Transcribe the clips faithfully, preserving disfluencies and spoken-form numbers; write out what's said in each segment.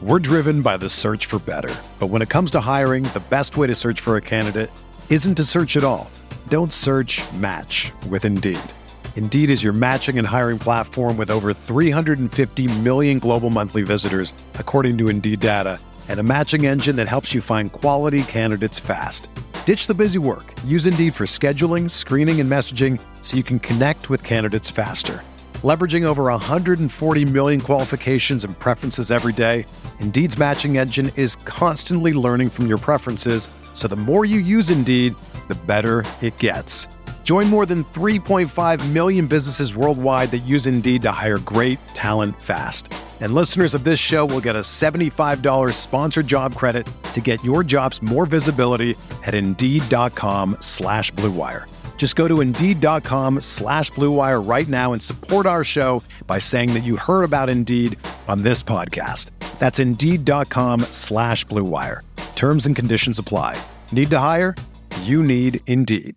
We're driven by the search for better. But when it comes to hiring, the best way to search for a candidate isn't to search at all. Don't search, match with Indeed. Indeed is your matching and hiring platform with over three hundred fifty million global monthly visitors, according to Indeed data, and a matching engine that helps you find quality candidates fast. Ditch the busy work. Use Indeed for scheduling, screening, and messaging so you can connect with candidates faster. Leveraging over one hundred forty million qualifications and preferences every day, Indeed's matching engine is constantly learning from your preferences, so the more you use Indeed, the better it gets. Join more than three point five million businesses worldwide that use Indeed to hire great talent fast. And listeners of this show will get a seventy-five dollars sponsored job credit to get your jobs more visibility at Indeed.com slash Blue Wire. Just go to Indeed.com slash Blue Wire right now and support our show by saying that you heard about Indeed on this podcast. That's Indeed.com slash Blue Wire. Terms and conditions apply. Need to hire? You need Indeed.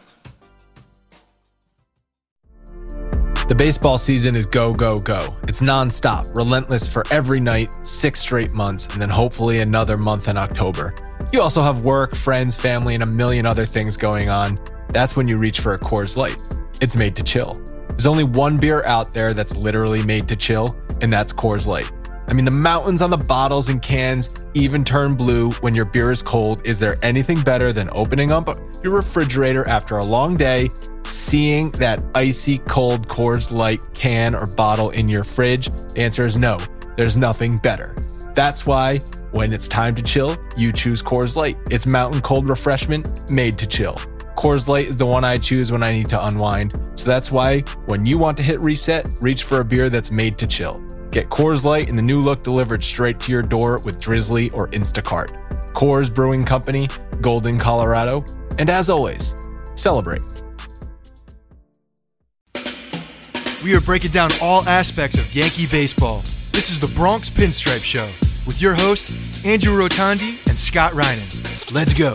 The baseball season is go, go, go. It's nonstop, relentless for every night, six straight months, and then hopefully another month in October. You also have work, friends, family, and a million other things going on. That's when you reach for a Coors Light. It's made to chill. There's only one beer out there that's literally made to chill, and that's Coors Light. I mean, the mountains on the bottles and cans even turn blue when your beer is cold. Is there anything better than opening up your refrigerator after a long day, seeing that icy cold Coors Light can or bottle in your fridge? The answer is no. There's nothing better. That's why when it's time to chill, you choose Coors Light. It's mountain cold refreshment made to chill. Coors Light is the one I choose when I need to unwind. So that's why when you want to hit reset, reach for a beer that's made to chill. Get Coors Light in the new look delivered straight to your door with Drizzly or Instacart. Coors Brewing Company, Golden, Colorado. And as always, celebrate. We are breaking down all aspects of Yankee baseball. This is the Bronx Pinstripe Show with your hosts, Andrew Rotondi and Scott Reinen. Let's go.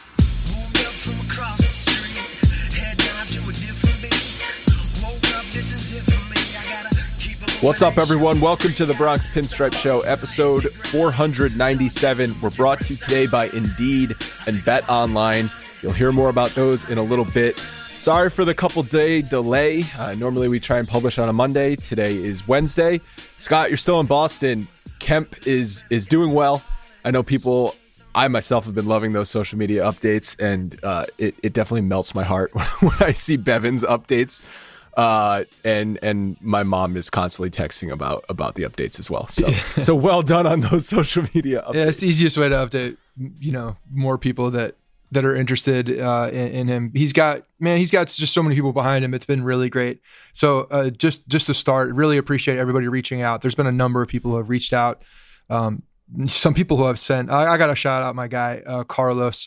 What's up, everyone? Welcome to the Bronx Pinstripe Show, episode four ninety-seven. We're brought to you today by Indeed and Bet Online. You'll hear more about those in a little bit. Sorry for the couple day delay. Uh, normally we try and publish on a Monday. Today is Wednesday. Scott, you're still in Boston. Kemp is is doing well. I know people, I myself have been loving those social media updates, and uh, it, it definitely melts my heart when I see Bevan's updates. Uh, and and my mom is constantly texting about about the updates as well. So so well done on those social media updates. Yeah, it's the easiest way to update, you know, more people that that are interested uh, in, in him. He's got, man, he's got just so many people behind him. It's been really great. So uh, just just to start, really appreciate everybody reaching out. There's been a number of people who have reached out. Um, some people who have sent, I, I got to shout out my guy, uh, Carlos,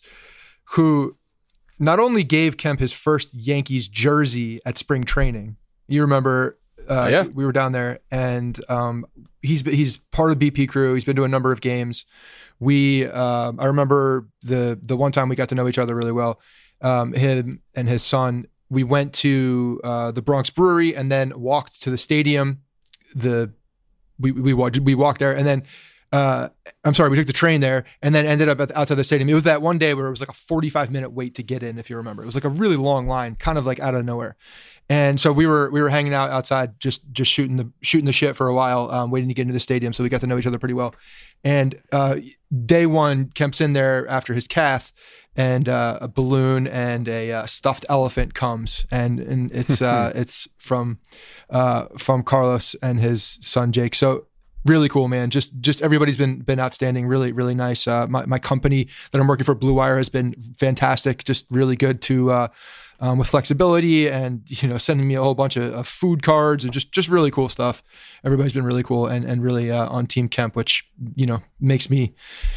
who not only gave Kemp his first Yankees jersey at spring training. You remember uh, oh, yeah. we were down there, and um, he's he's part of the B P crew. He's been to a number of games. We, um, I remember the the one time we got to know each other really well. Um, him and his son. We went to uh, the Bronx Brewery and then walked to the stadium. The we we walked we walked there and then. Uh, I'm sorry, we took the train there and then ended up at the, outside the stadium. It was that one day where it was like a forty-five minute wait to get in, if you remember. It was like a really long line, kind of like out of nowhere. And so we were we were hanging out outside, just just shooting the shooting the shit for a while, um, waiting to get into the stadium. So we got to know each other pretty well. And uh, day one, Kemp's in there after his calf, and uh, a balloon and a uh, stuffed elephant comes, and and it's uh, it's from uh, from Carlos and his son Jake. So. Really cool, man. Just just everybody's been been outstanding. Really, really nice. Uh, my, my company that I'm working for, Blue Wire, has been fantastic. Just really good to uh, um, with flexibility and, you know, sending me a whole bunch of, of food cards and just just really cool stuff. Everybody's been really cool and and really uh, on Team Kemp, which, you know, makes me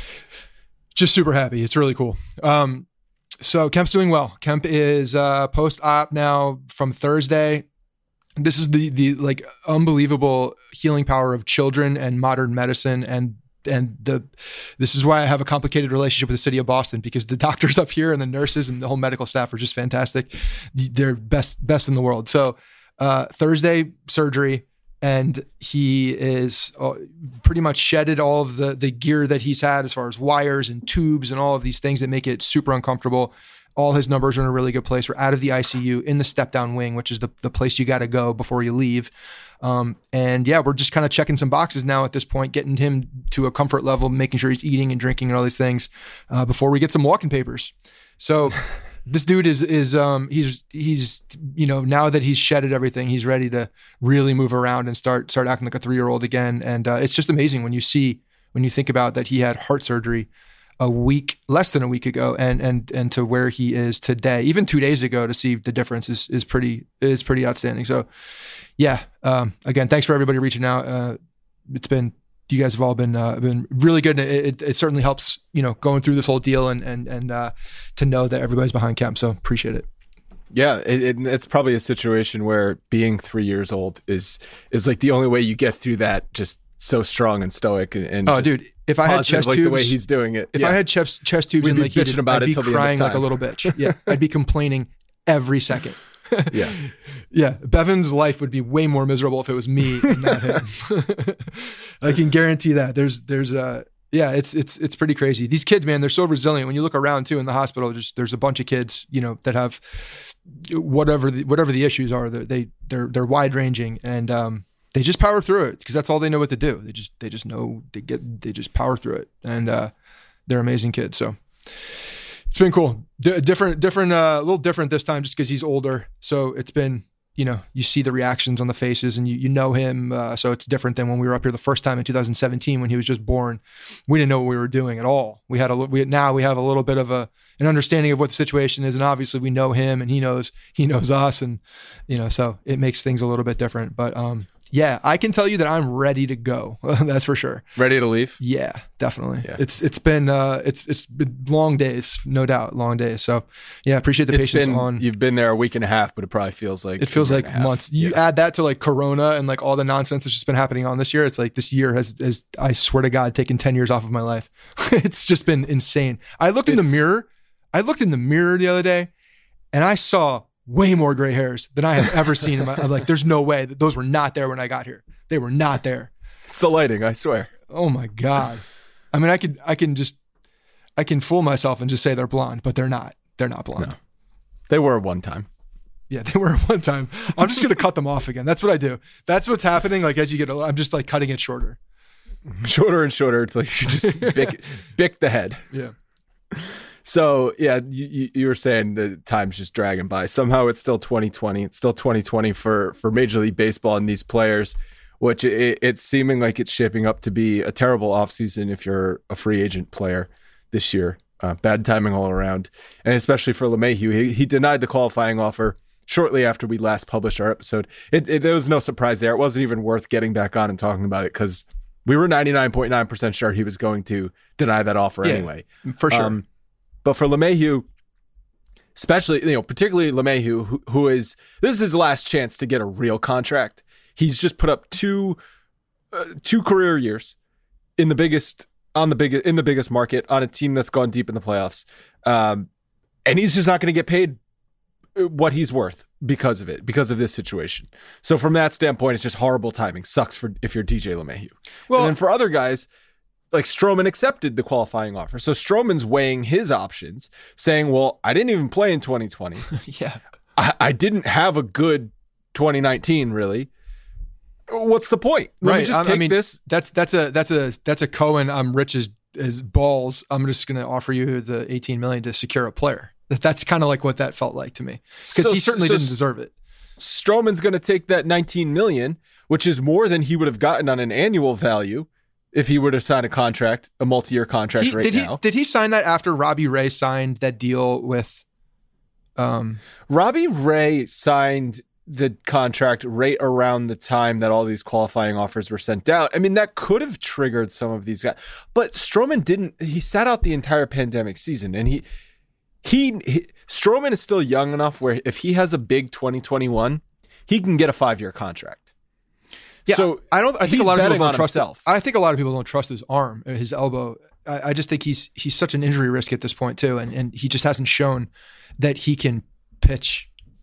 just super happy. It's really cool. Um, so Kemp's doing well. Kemp is uh, post-op now from Thursday. This is the the like unbelievable healing power of children and modern medicine, and and the this is why I have a complicated relationship with the city of Boston, because the doctors up here and the nurses and the whole medical staff are just fantastic. They're best best in the world. So uh, Thursday surgery, and he is uh, pretty much shedded all of the the gear that he's had as far as wires and tubes and all of these things that make it super uncomfortable. All his numbers are in a really good place. We're out of the I C U in the step down wing, which is the, the place you got to go before you leave. Um, and yeah, we're just kind of checking some boxes now at this point, getting him to a comfort level, making sure he's eating and drinking and all these things uh, before we get some walking papers. So this dude is, is um, he's, he's, you know, now that he's shedded everything, he's ready to really move around and start, start acting like a three-year-old again. And uh, it's just amazing when you see, when you think about that he had heart surgery a week, less than a week ago, and and and to where he is today, even two days ago, to see the difference is is pretty is pretty outstanding. So, yeah, um, again, thanks for everybody reaching out. Uh, it's been you guys have all been uh, been really good. It, it, it certainly helps, you know, going through this whole deal and and and uh, to know that everybody's behind Kemp. So appreciate it. Yeah, it, it, it's probably a situation where being three years old is is like the only way you get through that. Just so strong and stoic and, and oh, dude. If I had chest like tubes, the way he's doing it, if yeah. I had chest chest tubes We'd in be like he bitching did, about I'd it be till the end of crying like a time. little bitch. Yeah, I'd be complaining every second. yeah, yeah. Bevan's life would be way more miserable if it was me and not him. I can guarantee that. There's there's uh yeah, it's it's it's pretty crazy. These kids, man, they're so resilient. When you look around too in the hospital, just there's a bunch of kids, you know, that have whatever the, whatever the issues are. They're, they they're they're wide ranging and um. They just power through it because that's all they know what to do. They just, they just know they get, they just power through it, and uh, they're amazing kids. So it's been cool. D- different, different, uh, a little different this time just because he's older. So it's been, you know, you see the reactions on the faces, and you you know him. Uh, so it's different than when we were up here the first time in two thousand seventeen when he was just born. We didn't know what we were doing at all. We had a, we now we have a little bit of a an understanding of what the situation is, and obviously we know him, and he knows he knows us, and you know, so it makes things a little bit different. But um. Yeah, I can tell you that I'm ready to go. That's for sure. Ready to leave? Yeah, definitely. Yeah. It's it's been uh, it's it's been long days, no doubt, long days. So, yeah, appreciate the it's patience been, on. You've been there a week and a half, but it probably feels like it feels like months. You yeah. add that to like Corona and like all the nonsense that's just been happening on this year. It's like this year has, has I swear to God, taken ten years off of my life. It's just been insane. I looked in It's, the mirror. I looked in the mirror the other day, and I saw way more gray hairs than I have ever seen in my. I'm like, there's no way that those were not there when I got here. They were not there. It's the lighting, I swear. Oh my God. I mean, I could, I can just, I can fool myself and just say they're blonde, but they're not. They're not blonde. No. They were one time. Yeah, they were one time. I'm just going to cut them off again. That's what I do. That's what's happening. Like as you get older, I'm just like cutting it shorter. Shorter and shorter. It's like you just bick, bick the head. Yeah. So yeah, you, you were saying the time's just dragging by. Somehow it's still twenty twenty. It's still twenty twenty for, for Major League Baseball and these players, which it, it's seeming like it's shaping up to be a terrible offseason if you're a free agent player this year. Uh, bad timing all around. And especially for LeMahieu, he, he denied the qualifying offer shortly after we last published our episode. It, it, there was no surprise there. It wasn't even worth getting back on and talking about it because we were ninety-nine point nine percent sure he was going to deny that offer yeah, anyway. For sure. Um, But for LeMahieu, especially, you know, particularly LeMahieu, who, who is, this is his last chance to get a real contract. He's just put up two, uh, two career years in the biggest, on the biggest, in the biggest market on a team that's gone deep in the playoffs. Um, and he's just not going to get paid what he's worth because of it, because of this situation. So from that standpoint, it's just horrible timing. Sucks for if you're D J LeMahieu. Well, and then for other guys, like Stroman accepted the qualifying offer. So Stroman's weighing his options, saying, well, I didn't even play in twenty twenty. yeah. I, I didn't have a good twenty nineteen, really. What's the point? Let right. me just I, take I mean, this. That's that's a that's a that's a Cohen. I'm rich as as balls. I'm just going to offer you the eighteen million to secure a player. That that's kind of like what that felt like to me because So- he certainly so didn't deserve it. Stroman's going to take that nineteen million, which is more than he would have gotten on an annual value if he were to sign a contract, a multi-year contract He, right did now. he did he sign that after Robbie Ray signed that deal with? Um, Robbie Ray signed the contract right around the time that all these qualifying offers were sent out. I mean, that could have triggered some of these guys, but Stroman didn't. He sat out the entire pandemic season, and he, he, he Stroman is still young enough where if he has a big twenty twenty-one, he can get a five-year contract. Yeah, so I don't. I think he's a lot of people betting don't on trust. himself. I think a lot of people don't trust his arm, or his elbow. I, I just think he's he's such an injury risk at this point too, and and he just hasn't shown that he can pitch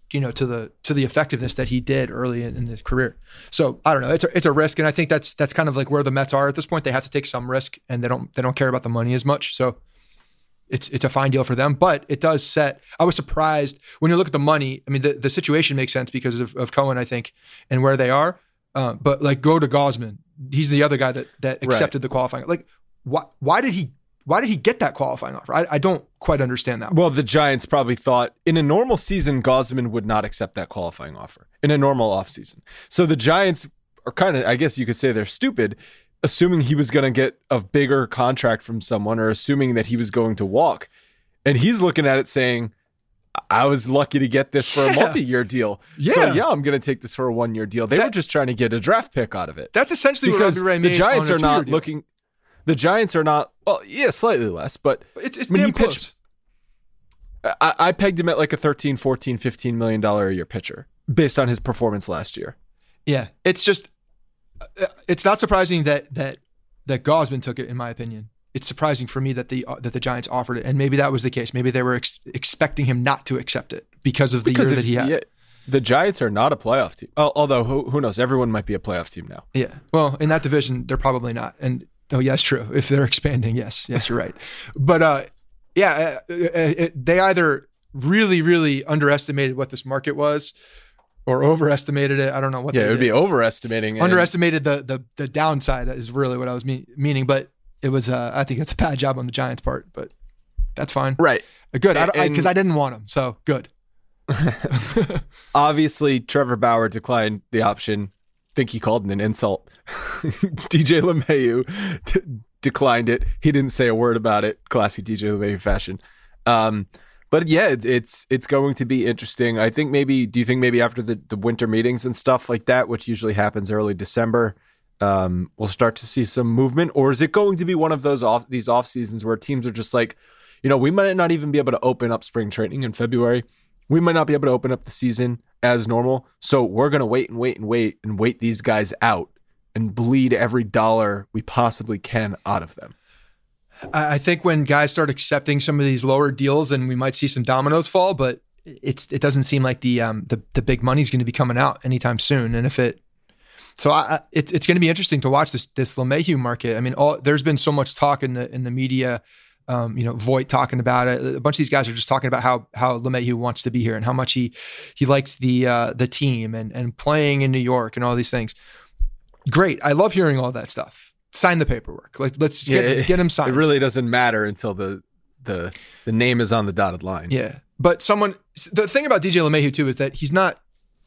you know, to the to the effectiveness that he did early in, in his career. So I don't know. It's a, it's a risk, and I think that's that's kind of like where the Mets are at this point. They have to take some risk, and they don't they don't care about the money as much. So it's it's a fine deal for them. But it does set. I was surprised when you look at the money. I mean, the, the situation makes sense because of, of Cohen, I think, and where they are. Uh, but like, go to Gausman. He's the other guy that that accepted right. the qualifying. Like, why why did he? Why did he get that qualifying offer? I, I don't quite understand that. Well, the Giants probably thought in a normal season, Gausman would not accept that qualifying offer in a normal offseason. So the Giants are kind of, I guess you could say they're stupid, assuming he was going to get a bigger contract from someone or assuming that he was going to walk. And he's looking at it saying, I was lucky to get this for a yeah. multi-year deal. Yeah. So yeah, I'm going to take this for a one-year deal. They that, were just trying to get a draft pick out of it. That's essentially because what Robbie Ray the made Giants on a are not deal. looking... The Giants are not, well, yeah, slightly less, but it's, it's when damn he pitched, close. I, I pegged him at like a thirteen, fourteen, fifteen million dollars a year pitcher based on his performance last year. Yeah, it's just, it's not surprising that that that Gausman took it, in my opinion. It's surprising for me that the uh, that the Giants offered it, and maybe that was the case. Maybe they were ex- expecting him not to accept it because of the because year if, that he had. Yeah, the Giants are not a playoff team. Although, who, who knows? Everyone might be a playoff team now. Yeah, well, in that division, they're probably not, and. Oh, yeah, that's true. If they're expanding, yes. Yes, you're right. But uh, yeah, uh, uh, they either really, really underestimated what this market was or overestimated it. I don't know what Yeah, they it would did. be overestimating. Underestimated the, the the downside is really what I was me- meaning. But it was, uh, I think it's a bad job on the Giants' part, but that's fine. Right. Uh, good. Because I, I, I didn't want him, so good. Obviously, Trevor Bauer declined the option. Think he called it an insult. D J LeMahieu t- declined it. He didn't say a word about it. Classic D J LeMahieu fashion. Um, but yeah, it, it's it's going to be interesting. I think maybe. Do you think maybe after the, the winter meetings and stuff like that, which usually happens early December, um, we'll start to see some movement, or is it going to be one of those off these off seasons where teams are just like, you know, we might not even be able to open up spring training in February. We might not be able to open up the season as normal. So we're going to wait and wait and wait and wait these guys out and bleed every dollar we possibly can out of them. I think when guys start accepting some of these lower deals, and we might see some dominoes fall, but it's it doesn't seem like the um the, the big money's going to be coming out anytime soon. And if it, so I, it's it's going to be interesting to watch this this LeMahieu market. I mean, all there's been so much talk in the in the media. Um, you know, Voigt talking about it. A bunch of these guys are just talking about how how LeMahieu wants to be here and how much he he likes the uh, the team and and playing in New York and all these things. Great, I love hearing all that stuff. Sign the paperwork. Like, let's get yeah, it, get him signed. It really doesn't matter until the the the name is on the dotted line. Yeah, but someone. The thing about D J LeMahieu too is that he's not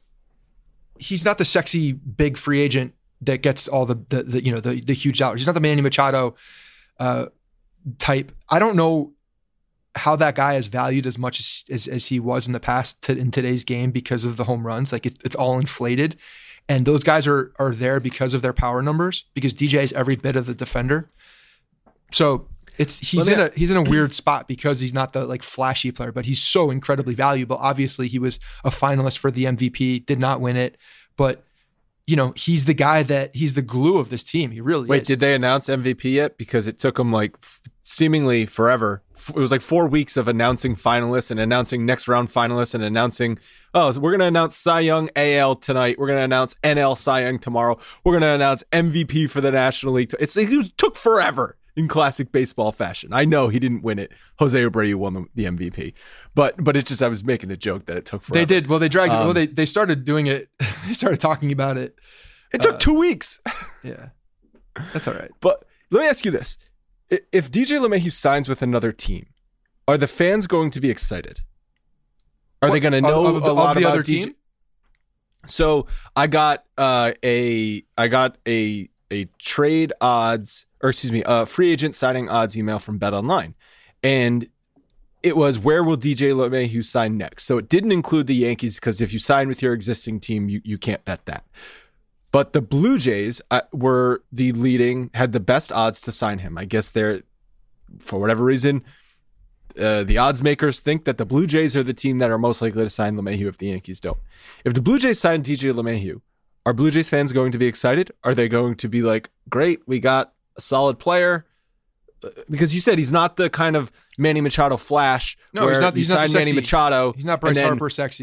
he's not the sexy big free agent that gets all the the, the you know the the huge dollars. He's not the Manny Machado. Uh, type. I don't know how that guy is valued as much as as, as he was in the past to, in today's game because of the home runs. Like it's it's all inflated, and those guys are are there because of their power numbers. Because D J is every bit of the defender, so it's he's in a he's in a weird spot because he's not the like flashy player, but he's so incredibly valuable. Obviously, he was a finalist for the M V P, did not win it, but. You know, he's the guy that he's the glue of this team. He really Wait, is. Did they announce M V P yet? Because it took them like f- seemingly forever. It was like four weeks of announcing finalists and announcing next round finalists and announcing, oh, so we're going to announce Cy Young A L tonight. We're going to announce N L Cy Young tomorrow. We're going to announce M V P for the National League. It's it took forever in classic baseball fashion. I know he didn't win it. Jose Abreu won the, the M V P. But but it's just I was making a joke that it took forever. They did. Well, they dragged um, it. Well, they, they started doing it. They started talking about it. It took uh, two weeks. Yeah. That's all right. But let me ask you this. If D J LeMahieu signs with another team, are the fans going to be excited? Are what, they going to know of, of the, a lot of the about other D J? team? So I got uh, a I got a a trade odds or excuse me a free agent signing odds email from BetOnline, and it was where will D J LeMahieu sign next. So it didn't include the Yankees because if you sign with your existing team, you you can't bet that. But the Blue Jays uh, were the leading, had the best odds to sign him. I guess they're, for whatever reason, uh, the odds makers think that the Blue Jays are the team that are most likely to sign LeMahieu if the Yankees don't. If the Blue Jays sign D J LeMahieu, are Blue Jays fans going to be excited? Are they going to be like, great, we got a solid player? Because you said he's not the kind of Manny Machado flash. No, where he's not. You He's not sign sexy, Manny Machado. He's not Bryce then, Harper sexy.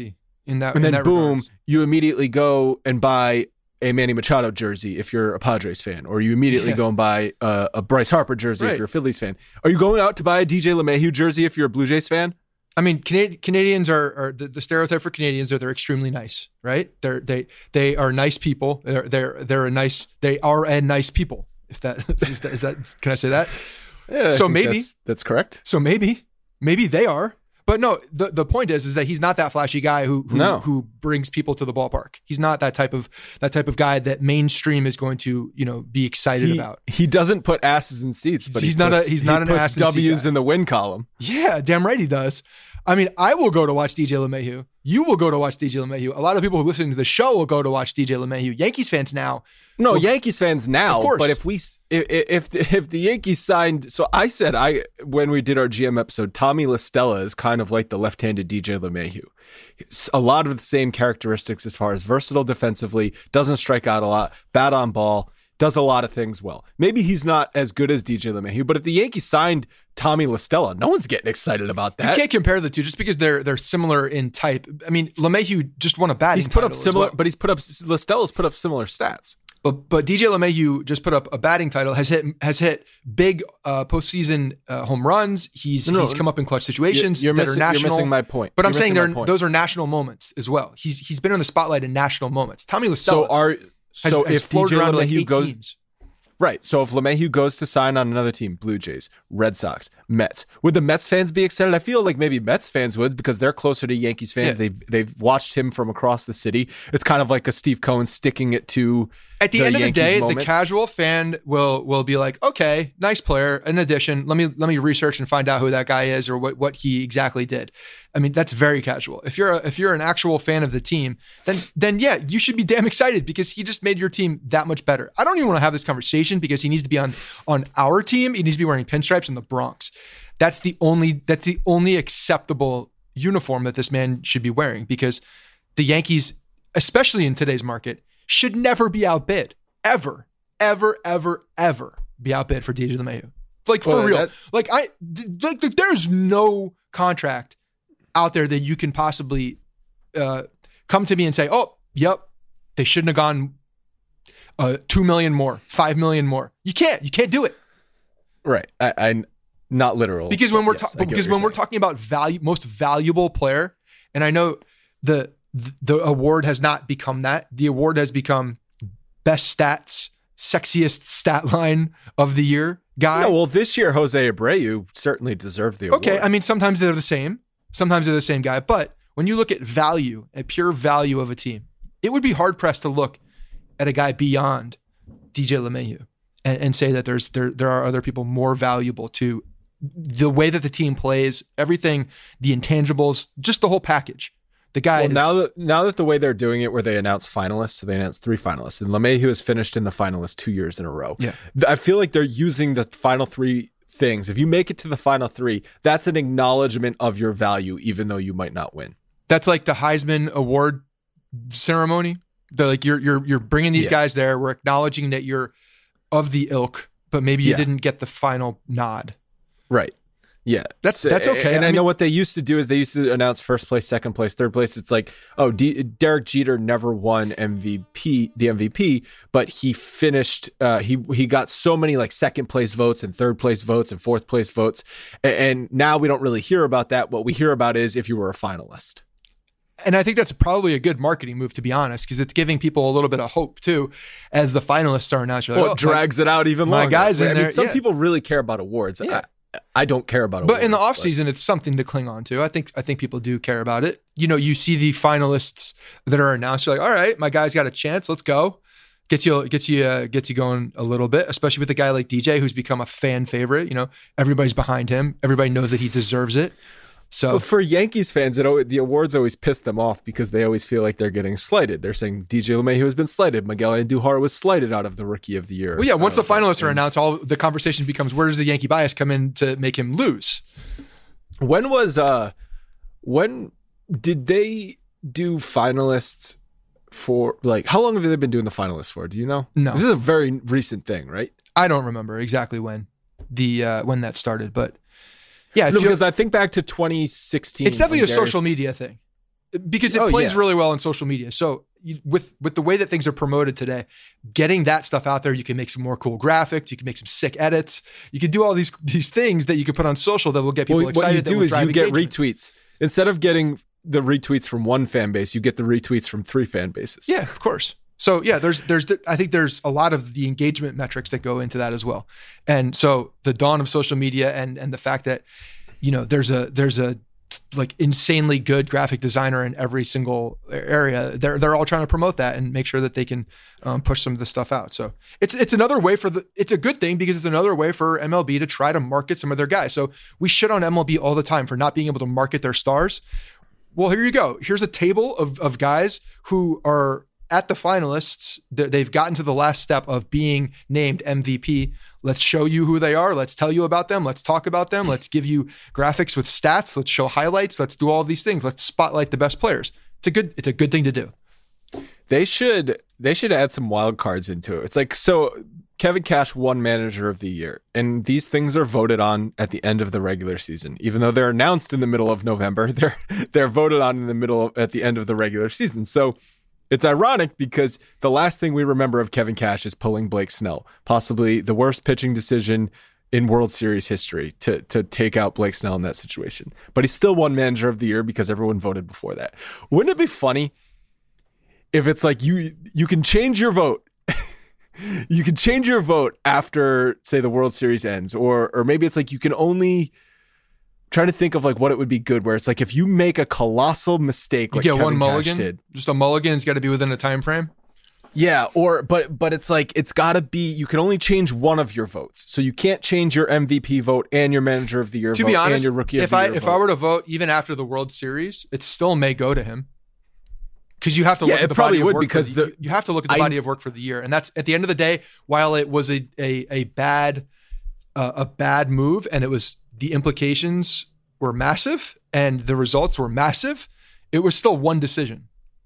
in that. And in then that boom, regards. you immediately go and buy a Manny Machado jersey if you're a Padres fan, or you immediately Yeah. go and buy a, a Bryce Harper jersey Right. if you're a Phillies fan. Are you going out to buy a D J LeMahieu jersey if you're a Blue Jays fan? I mean, Canadi- Canadians are, are the, the stereotype for Canadians are they're extremely nice, right? They're they they are nice people. They're they're they're a nice. They are a nice people. If that is that, is that can I say that? Yeah, I So think maybe- that's, that's correct. So maybe maybe they are. But no, the, the point is is that he's not that flashy guy who who, No. who brings people to the ballpark. He's not that type of that type of guy that mainstream is going to, you know, be excited He, about. he doesn't put asses in seats, but He's he not a- puts, he's he not an puts ass in seat W's guy. in the win column. Yeah, damn right he does. I mean, I will go to watch D J LeMahieu. You will go to watch D J LeMahieu. A lot of people who listen to the show will go to watch D J LeMahieu. Yankees fans now. No, Well, Yankees fans now. of course. But if we if if the, if the Yankees signed, so I said I when we did our G M episode, Tommy La Stella is kind of like the left-handed D J LeMahieu. It's a lot of the same characteristics as far as versatile defensively, doesn't strike out a lot, bad on ball, does a lot of things well. Maybe he's not as good as D J LeMahieu, but if the Yankees signed Tommy La Stella, no one's getting excited about You that. can't compare the two just because they're they're similar in type. I mean, LeMahieu just won a batting He's put up title as similar, well. but he's put up La Stella's put up similar stats. But but D J LeMahieu just put up a batting title. Has hit has hit big uh, postseason uh, home runs. He's No, he's come up in clutch situations You're, that missing, are national. you're missing my point. But I'm You're saying missing they're my point. those are national moments as well. He's he's been in the spotlight in national moments. Tommy La Stella So are has, so has if floated D J around like LeMahieu eight goes teams. right, so if LeMahieu goes to sign on another team, Blue Jays, Red Sox, Mets, would the Mets fans be excited? I feel like maybe Mets fans would because they're closer to Yankees fans. Yeah. They've they've watched him from across the city. It's kind of like a Steve Cohen sticking it to At the, end of Yankees the day, moment. the casual fan will will be like, okay, nice player. In addition, let me let me research and find out who that guy is or what, what he exactly did. I mean, that's very casual. If you're a, if you're an actual fan of the team, then then yeah, you should be damn excited because he just made your team that much better. I don't even want to have this conversation because he needs to be on on our team. He needs to be wearing pinstripes in the Bronx. That's the only that's the only acceptable uniform that this man should be wearing because the Yankees, especially in today's market, should never be outbid. Ever, ever, ever, ever be outbid for D J LeMahieu. Like for Well, real. that- like I like there's no contract out there that you can possibly uh, come to me and say, oh, yep, they shouldn't have gone uh, two million more, five million more. You can't. You can't do it. right. I, I not literal Because when but we're yes, ta- I get what because you're when we're saying. talking about value, most valuable player, and I know the the award has not become that. The award has become best stats, sexiest stat line of the year guy. Yeah, well, this year Jose Abreu certainly deserved the award. Okay, I mean sometimes they're the same, sometimes they're the same guy, but when you look at value, at pure value of a team, it would be hard pressed to look at a guy beyond D J LeMahieu and, and say that there's there there are other people more valuable to the way that the team plays, everything, the intangibles, just the whole package. The guy Well, is, now that now that the way they're doing it, where they announce finalists, so they announced three finalists, and LeMahieu has finished in the finalists two years in a row. Yeah. Th- I feel like they're using the final three things. If you make it to the final three, that's an acknowledgement of your value, even though you might not win. that's like the Heisman Award ceremony. They're like you're you're you're bringing these Yeah. guys there. We're acknowledging that you're of the ilk, but maybe you Yeah. didn't get the final nod. Right. Yeah. That's- that's okay. And I I, know mean- what they used to do is they used to announce first place, second place, third place. It's like, oh, D- Derek Jeter never won M V P, the M V P, but he finished. Uh, he he got so many like second place votes and third place votes and fourth place votes, and, and now we don't really hear about that. What we hear about is if you were a finalist. And I think that's probably a good marketing move, to be honest, because it's giving people a little bit of hope too, as the finalists are announced. You're like, Well, oh, it drags it out even my longer. guy's in I mean, there, some yeah. people really care about awards. Yeah. I, I don't care about But awards. in the off season, it's something to cling on to. I think I think people do care about it. You know, you see the finalists that are announced. You're like, all right, my guy's got a chance. Let's go. Gets you gets you uh, gets you going a little bit, especially with a guy like D J who's become a fan favorite. You know, everybody's behind him. Everybody knows that he deserves it. So But for Yankees fans, it always, the awards always piss them off because they always feel like they're getting slighted. They're saying D J LeMahieu has been slighted. Miguel Andujar was slighted out of the Rookie of the Year. well, yeah. Once the Uh, finalists are and announced, all the conversation becomes where does the Yankee bias come in to make him lose? When was uh, when did they do finalists for like how long have they been doing the finalists for? Do you know? No. This is a very recent thing, right? I don't remember exactly when the uh, when that started, but yeah, it No, feels- because I think back to twenty sixteen. it's definitely when a Darius- social media thing. because it Oh, plays yeah. really well on social media. So you, with with the way that things are promoted today, getting that stuff out there, you can make some more cool graphics. You can make some sick edits. You can do all these these things that you can put on social that will get people Well, excited. what you that do will is drive you get engagement. retweets. Instead of getting the retweets from one fan base, you get the retweets from three fan bases. Yeah, of course. So yeah, there's there's I think there's a lot of the engagement metrics that go into that as well. And so the dawn of social media and and the fact that, you know, there's a there's a like insanely good graphic designer in every single area. They're they're all trying to promote that and make sure that they can um, push some of this stuff out. So it's it's another way for the it's a good thing because it's another way for M L B to try to market some of their guys. So we shit on M L B all the time for not being able to market their stars. Well, here you go. Here's a table of of guys who are at the finalists. They've gotten to the last step of being named M V P. Let's show you who they are. Let's tell you about them. Let's talk about them. Let's give you graphics with stats. Let's show highlights. Let's do all these things. Let's spotlight the best players. It's a good, it's a good thing to do. They should they should add some wild cards into it. It's like, so Kevin Cash won Manager of the Year, and these things are voted on at the end of the regular season. Even though they're announced in the middle of November, they're they're voted on in the middle of, at the end of the regular season. So it's ironic because the last thing we remember of Kevin Cash is pulling Blake Snell, possibly the worst pitching decision in World Series history to to take out Blake Snell in that situation. But he still won Manager of the Year because everyone voted before that. Wouldn't it be funny if it's like you you can change your vote? You can change your vote after, say, the World Series ends, or or maybe it's like you can only trying to think of like what it would be good, where it's like if you make a colossal mistake, You like get Kevin one Cash mulligan, did. just a mulligan. It's got to be within a time frame. Yeah, or but but it's like it's got to be, you can only change one of your votes, so you can't change your M V P vote and your Manager of the Year To vote be honest, and your Rookie of if the I Year if vote. I were to vote even after the World Series, it still may go to him. Because you have to Yeah, look it at the probably body of would, work because for the, the- you have to look at the I- body of work for the year, and that's at the end of the day. While it was a a, a bad uh, a bad move, and it was the implications were massive, and the results were massive, it was still one decision.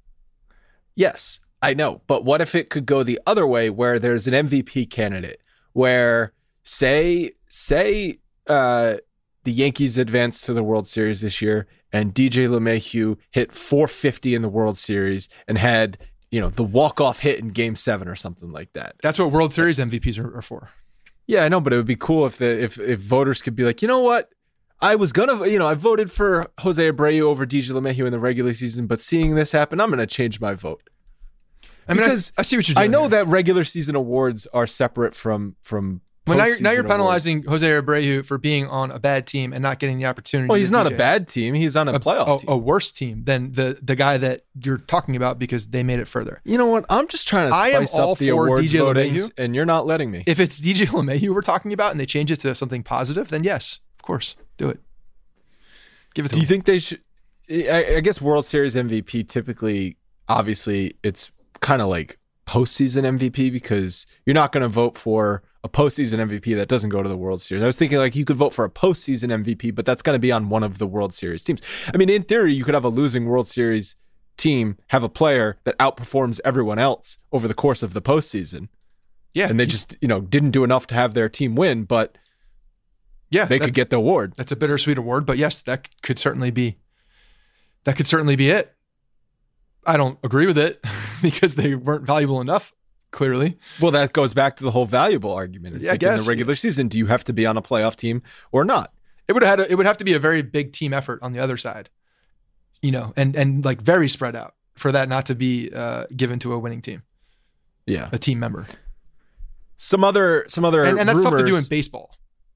Yes, I know. But what if it could go the other way, where there's an M V P candidate, where say say uh, the Yankees advanced to the World Series this year, and D J LeMahieu hit four fifty in the World Series and had, you know, the walk-off hit in Game Seven or something like that. That's what World Series M V Ps are, are for. Yeah, I know, but it would be cool if the if if voters could be like, you know what, I was gonna, you know, I voted for Jose Abreu over D J LeMahieu in the regular season, but seeing this happen, I'm gonna change my vote. I mean, Because I, I see what you're doing. I know here. that regular season awards are separate from from. Well, now you're, now postseason you're penalizing awards. Jose Abreu for being on a bad team and not getting the opportunity. Well, he's that not D J a bad team. He's on a, a playoff a, team. a worse team than the the guy that you're talking about because they made it further. You know what? I'm just trying to I am spice all up the for awards D J votings, LeMahieu. and you're not letting me. If it's D J LeMahieu we're talking about and they change it to something positive, then yes, of course, do it. Give it to Do you him. think they should? I, I guess World Series M V P typically, obviously, it's kind of like postseason M V P because you're not going to vote for a postseason M V P that doesn't go to the World Series. I was thinking like you could vote for a postseason M V P, but that's going to be on one of the World Series teams. I mean, in theory, you could have a losing World Series team have a player that outperforms everyone else over the course of the postseason. Yeah, And they just, you know, didn't do enough to have their team win, but yeah, they that- could get the award. That's a bittersweet award, but yes, that could certainly be. That could certainly be it. I don't agree with it because they weren't valuable enough. Clearly, Well, that goes back to the whole valuable argument. It's Yeah, I like in guess. the regular season, do you have to be on a playoff team or not? it would have had. A, it would have to be a very big team effort on the other side, you know, and and like very spread out for that not to be uh, given to a winning team, Yeah. a team member, Some other, some other, and, and that's tough to do in rumors- baseball.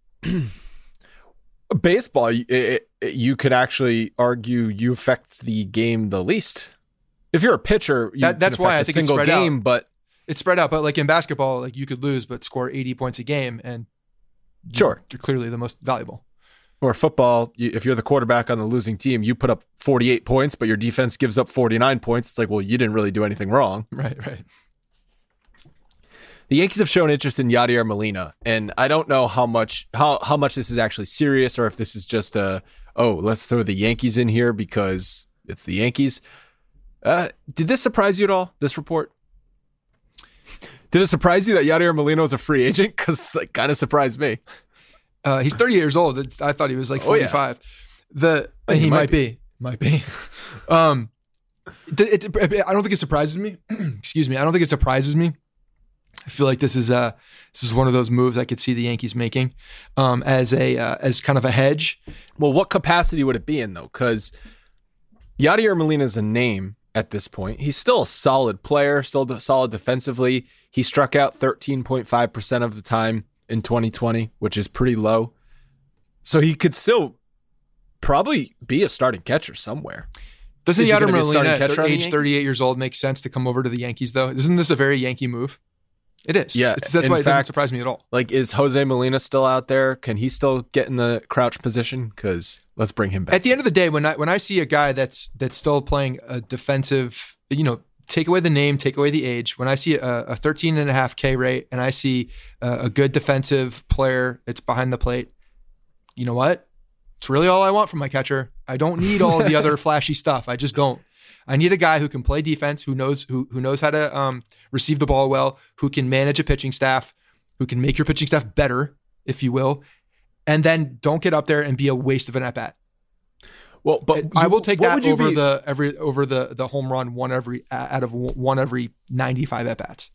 baseball. It, it, you could actually argue you affect the game the least. If you're a pitcher, you That- that's can why affect I a think it's single spread out. game, but It's spread out, but like in basketball, like you could lose but score eighty points a game, and Sure. you're clearly the most valuable. or football, you, if you're the quarterback on the losing team, you put up forty-eight points, but your defense gives up forty-nine points. It's like, well, you didn't really do anything wrong. Right, right. The Yankees have shown interest in Yadier Molina, and I don't know how much how how much this is actually serious, or if this is just a oh, let's throw the Yankees in here because it's the Yankees. Uh, did this surprise you at all? This report? Did it surprise you that Yadier Molina was a free agent? Because like kind of surprised me. Uh, he's thirty years old. It's, I thought he was like Oh, yeah. forty-five. The Oh, he he might might be. might be. um, It, it, I don't think it surprises me. Excuse me. I don't think it surprises me. I feel like this is uh this is one of those moves I could see the Yankees making um, as a uh, as kind of a hedge. Well, what capacity would it be in though? Because Yadier Molina is a name at this point. He's still a solid player, still solid defensively. He struck out thirteen point five percent of the time in twenty twenty, which is pretty low. So he could still probably be a starting catcher somewhere. Doesn't Yadier Molina at at age thirty-eight years old make sense to come over to the Yankees though? Isn't this a very Yankee move? It is. Yeah. It's, that's why it fact, doesn't surprise me at all. Like, is Jose Molina still out there? Can he still get in the crouch position? Because let's bring him back. At the end of the day, when I when I see a guy that's that's still playing a defensive, you know, take away the name, take away the age. When I see a, a thirteen and a half K rate and I see a, a good defensive player that's behind the plate, you know what? It's really all I want from my catcher. I don't need all the other flashy stuff. I just don't. I need a guy who can play defense, who knows who who knows how to um, receive the ball well, who can manage a pitching staff, who can make your pitching staff better, if you will, and then don't get up there and be a waste of an at bat. Well, but I you, will take that over be... the every over the the home run one every out of one every ninety-five at bats.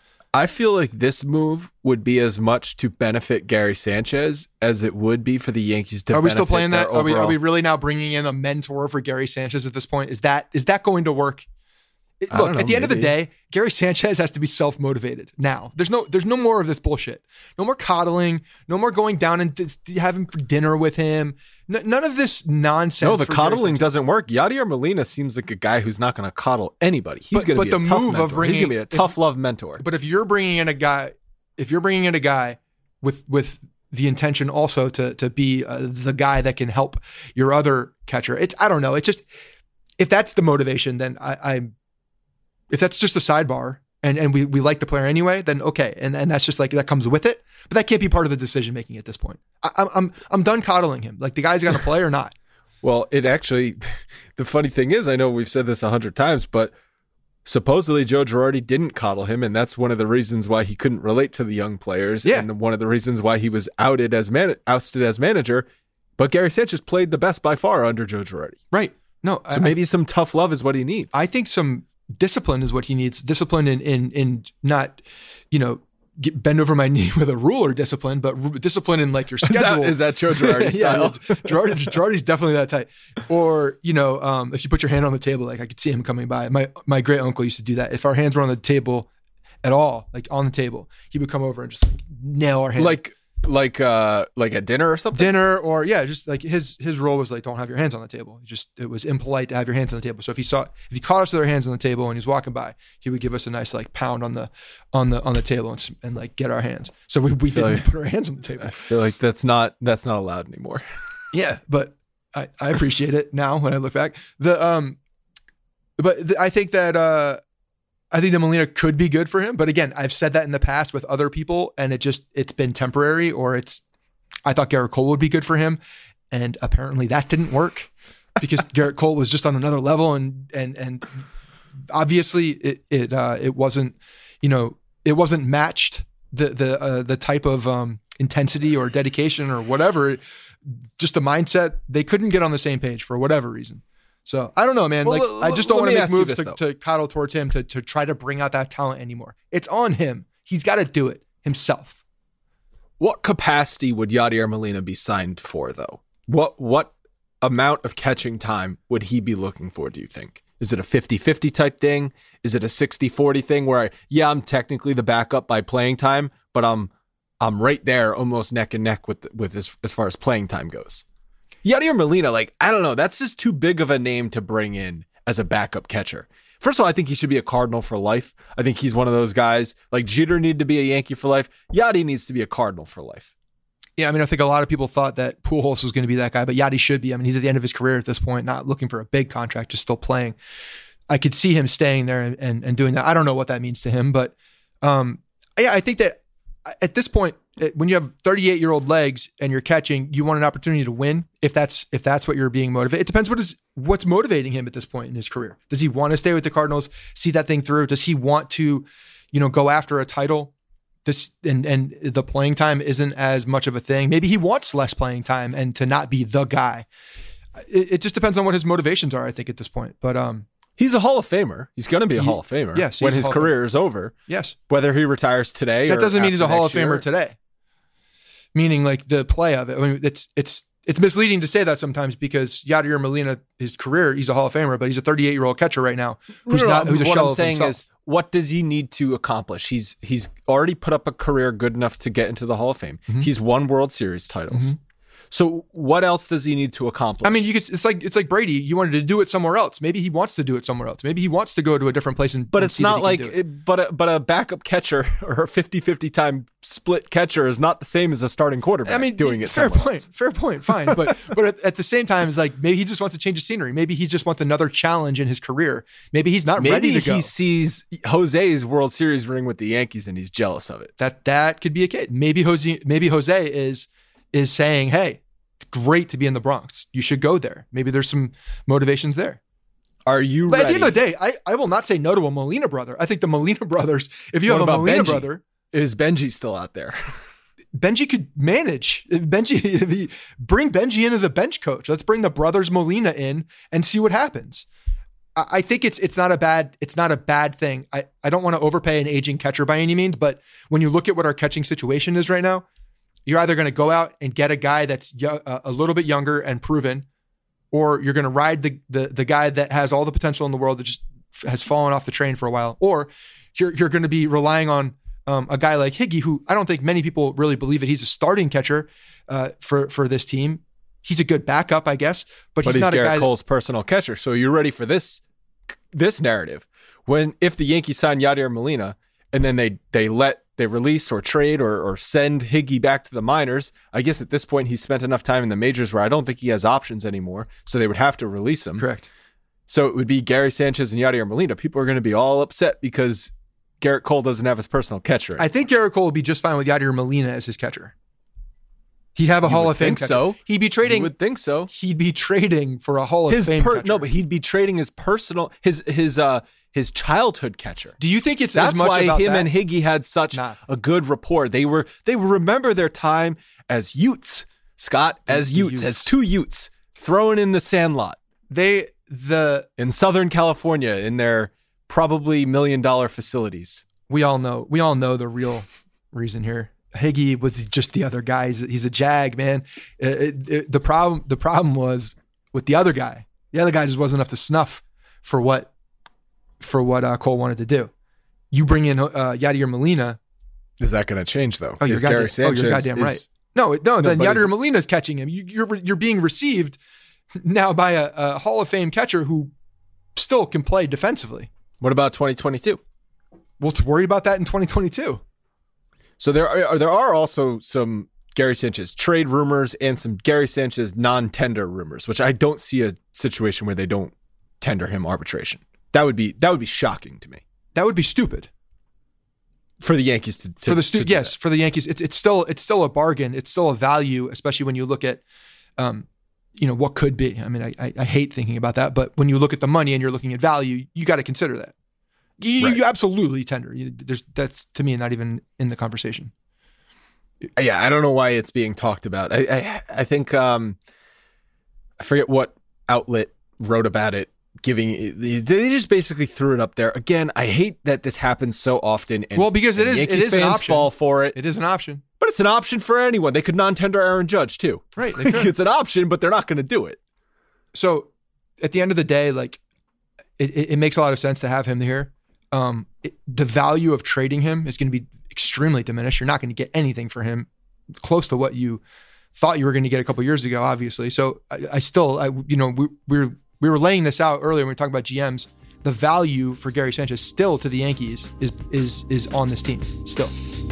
I feel like this move would be as much to benefit Gary Sanchez as it would be for the Yankees to. Are we still playing that? Are we are we really now bringing in a mentor for Gary Sanchez at this point? Is that is that going to work? It, look, know, at the maybe. end of the day, Gary Sanchez has to be self-motivated now. There's no there's no more of this bullshit. No more coddling. No more going down and d- having dinner with him. N- none of this nonsense. No, the coddling doesn't work. Yadier Molina seems like a guy who's not going to coddle anybody. He's going to be the a tough move mentor. Of bringing, He's going to be a tough if, love mentor. But if you're bringing in a guy, if you're bringing in a guy with with the intention also to to be uh, the guy that can help your other catcher, it's I don't know. It's just if that's the motivation, then I. I If that's just a sidebar and, and we, we like the player anyway, then okay. And and that's just like, that comes with it. But that can't be part of the decision making at this point. I, I'm I'm I'm done coddling him. Like the guy's going to play or not. Well, it actually, the funny thing is, I know we've said this a hundred times, but supposedly Joe Girardi didn't coddle him. And that's one of the reasons why he couldn't relate to the young players. Yeah. And one of the reasons why he was outed as man, ousted as manager. But Gary Sanchez played the best by far under Joe Girardi. Right. No. So I, maybe some tough love is what he needs. I think some discipline is what he needs. Discipline in in in not, you know, get, bend over my knee with a ruler discipline, but r- discipline in like your schedule. Is that, is that Joe Girardi style? Yeah, Girardi, Girardi's definitely that type. Or, you know, um, if you put your hand on the table, like I could see him coming by. My my great uncle used to do that. If our hands were on the table at all, like on the table, he would come over and just like nail our hand. Like like uh like at dinner or something? Dinner or yeah, just like his his rule was like, don't have your hands on the table. Just it was impolite to have your hands on the table. So if he saw if he caught us with our hands on the table and he was walking by, he would give us a nice like pound on the on the on the table and, and like get our hands. So we, we didn't like, put our hands on the table. I feel like that's not that's not allowed anymore. Yeah, but I, I appreciate it now when I look back. The um but the, I think that uh I think that Molina could be good for him, but again, I've said that in the past with other people, and it just it's been temporary. Or it's, I thought Garrett Cole would be good for him, and apparently that didn't work because Garrett Cole was just on another level, and and and obviously it it uh, it wasn't, you know, it wasn't matched the the uh, the type of um, intensity or dedication or whatever, just the mindset. They couldn't get on the same page for whatever reason. So I don't know, man. Well, like l- I just don't want to make moves this, to, to coddle towards him to, to try to bring out that talent anymore. It's on him. He's got to do it himself. What capacity would Yadier Molina be signed for, though? What what amount of catching time would he be looking for, do you think? Is it a fifty-fifty type thing? Is it a sixty-forty thing where, yeah, I'm technically the backup by playing time, but I'm I'm right there almost neck and neck with with as, as far as playing time goes? Yadier Molina, like, I don't know. That's just too big of a name to bring in as a backup catcher. First of all, I think he should be a Cardinal for life. I think he's one of those guys. Like Jeter needed to be a Yankee for life. Yadi needs to be a Cardinal for life. Yeah, I mean, I think a lot of people thought that Pujols was going to be that guy, but Yadi should be. I mean, he's at the end of his career at this point, not looking for a big contract, just still playing. I could see him staying there and, and, and doing that. I don't know what that means to him, but um, yeah, I think that at this point, when you have thirty-eight-year-old legs and you're catching, you want an opportunity to win. If that's if that's what you're being motivated, it depends what is what's motivating him at this point in his career. Does he want to stay with the Cardinals, see that thing through? Does he want to, you know, go after a title? This and and the playing time isn't as much of a thing. Maybe he wants less playing time and to not be the guy. It, it just depends on what his motivations are, I think, at this point. But um, He's a Hall of Famer. He's going to be a He- Hall of Famer yes, when he's a his Hall of career is over. Yes. Whether he retires today That or doesn't mean he's a after Hall of next Famer year. today. Meaning like the play of it. I mean, it's it's it's misleading to say that sometimes because Yadier Molina, his career, he's a Hall of Famer, but he's a thirty-eight-year-old catcher right now who's No, no, not who's a what shell I'm of saying himself. is, what does he need to accomplish? He's he's already put up a career good enough to get into the Hall of Fame. Mhm. He's won World Series titles. Mhm. So what else does he need to accomplish? I mean, you could. It's like it's like Brady. You wanted to do it somewhere else. Maybe he wants to do it somewhere else. Maybe he wants to go to a different place and. but and it's see that not he can like, do it. it, but a, but a backup catcher or a fifty-fifty time split catcher is not the same as a starting quarterback. I mean, doing it. Fair somewhere point. else. Fair point. Fine, but but at, at the same time, it's like maybe he just wants to change the scenery. Maybe he just wants another challenge in his career. Maybe he's not Maybe ready to go. he sees Jose's World Series ring with the Yankees and he's jealous of it. that that could be a case. Maybe Jose. Maybe Jose is is saying, "Hey, it's great to be in the Bronx. You should go there." Maybe there's some motivations there. Are you But ready? at the end of the day, I, I will not say no to a Molina brother. I think the Molina brothers. If you What have a about Molina Benji? brother. Is Benji still out there? Benji could manage. If Benji, if he, bring Benji in as a bench coach. Let's bring the brothers Molina in and see what happens. I, I think it's it's not a bad it's not a bad thing. I, I don't want to overpay an aging catcher by any means, but when you look at what our catching situation is right now, you're either going to go out and get a guy that's yo- uh, a little bit younger and proven, or you're going to ride the, the the guy that has all the potential in the world that just f- has fallen off the train for a while, or you're you're going to be relying on Um, a guy like Higgy, who I don't think many people really believe that he's a starting catcher uh, for for this team. He's a good backup, I guess, but, But he's, he's not Garrett a guy. Cole's personal catcher. So you're ready for this this narrative. When if the Yankees sign Yadier Molina and then they they let they release or trade or or send Higgy back to the minors, I guess at this point he's spent enough time in the majors where I don't think he has options anymore. So they would have to release him. Correct. So it would be Gary Sanchez and Yadier Molina. People are going to be all upset because Garrett Cole doesn't have his personal catcher. I think Garrett Cole would be just fine with Yadier Molina as his catcher. He'd have a You Hall would of Fame think catcher. so. He'd be You trading. would think so. He'd be trading for a Hall of His Fame per- catcher. no, but he'd be trading his personal his his uh his childhood catcher. Do you think it's That's as much why about him that? and Higgy had such Nah. a good rapport. They were they remember their time as Utes, Scott, as The Utes, Utes. as two Utes throwing in the sandlot they the in Southern California in their probably million dollar facilities. we all know we all know the real reason here. Higgy was just the other guy. He's, he's a jag, man. It- it- it- the problem the problem was with the other guy. The other guy just wasn't up to snuff for what for what uh, Cole wanted to do. You bring in uh, Yadier Molina. Is that going to change though? Oh, you're Because goddamn, Gary oh, Sanchez you're goddamn is- right. No, no, then but Yadier is- Molina's catching him. You, you're you're being received now by a, a Hall of Fame catcher who still can play defensively. What about twenty twenty-two? Well, to worry about that in twenty twenty-two. So there are there are also some Gary Sanchez trade rumors and some Gary Sanchez non-tender rumors, which I don't see a situation where they don't tender him arbitration. That would be that would be shocking to me That would be stupid. for the Yankees to, to for the to stu- do yes, that. for the Yankees, it's it's still it's still a bargain. It's still a value, especially when you look at, um, you know, what could be. I mean, I, I I hate thinking about that, but when you look at the money and you're looking at value, you got to consider that. You, Right. you absolutely tender. You, there's that's to me not even in the conversation. Yeah, I don't know why it's being talked about. I I, I think um, I forget what outlet wrote about it. Giving they just basically threw it up there again. I hate that this happens so often. And, Well, because it and is- it Yankees is an fans option. fall for it, It is an option, but it's an option for anyone. They could non-tender Aaron Judge too. right? They could. It's an option, but they're not going to do it. So at the end of the day, like it, it, it makes a lot of sense to have him here. Um, it, the value of trading him is going to be extremely diminished. You're not going to get anything for him close to what you thought you were going to get a couple years ago, obviously. So I, I still, I, you know, we, we're, we were laying this out earlier when we were talking about G Ms. The value for Gary Sanchez still to the Yankees is, is, is on this team still.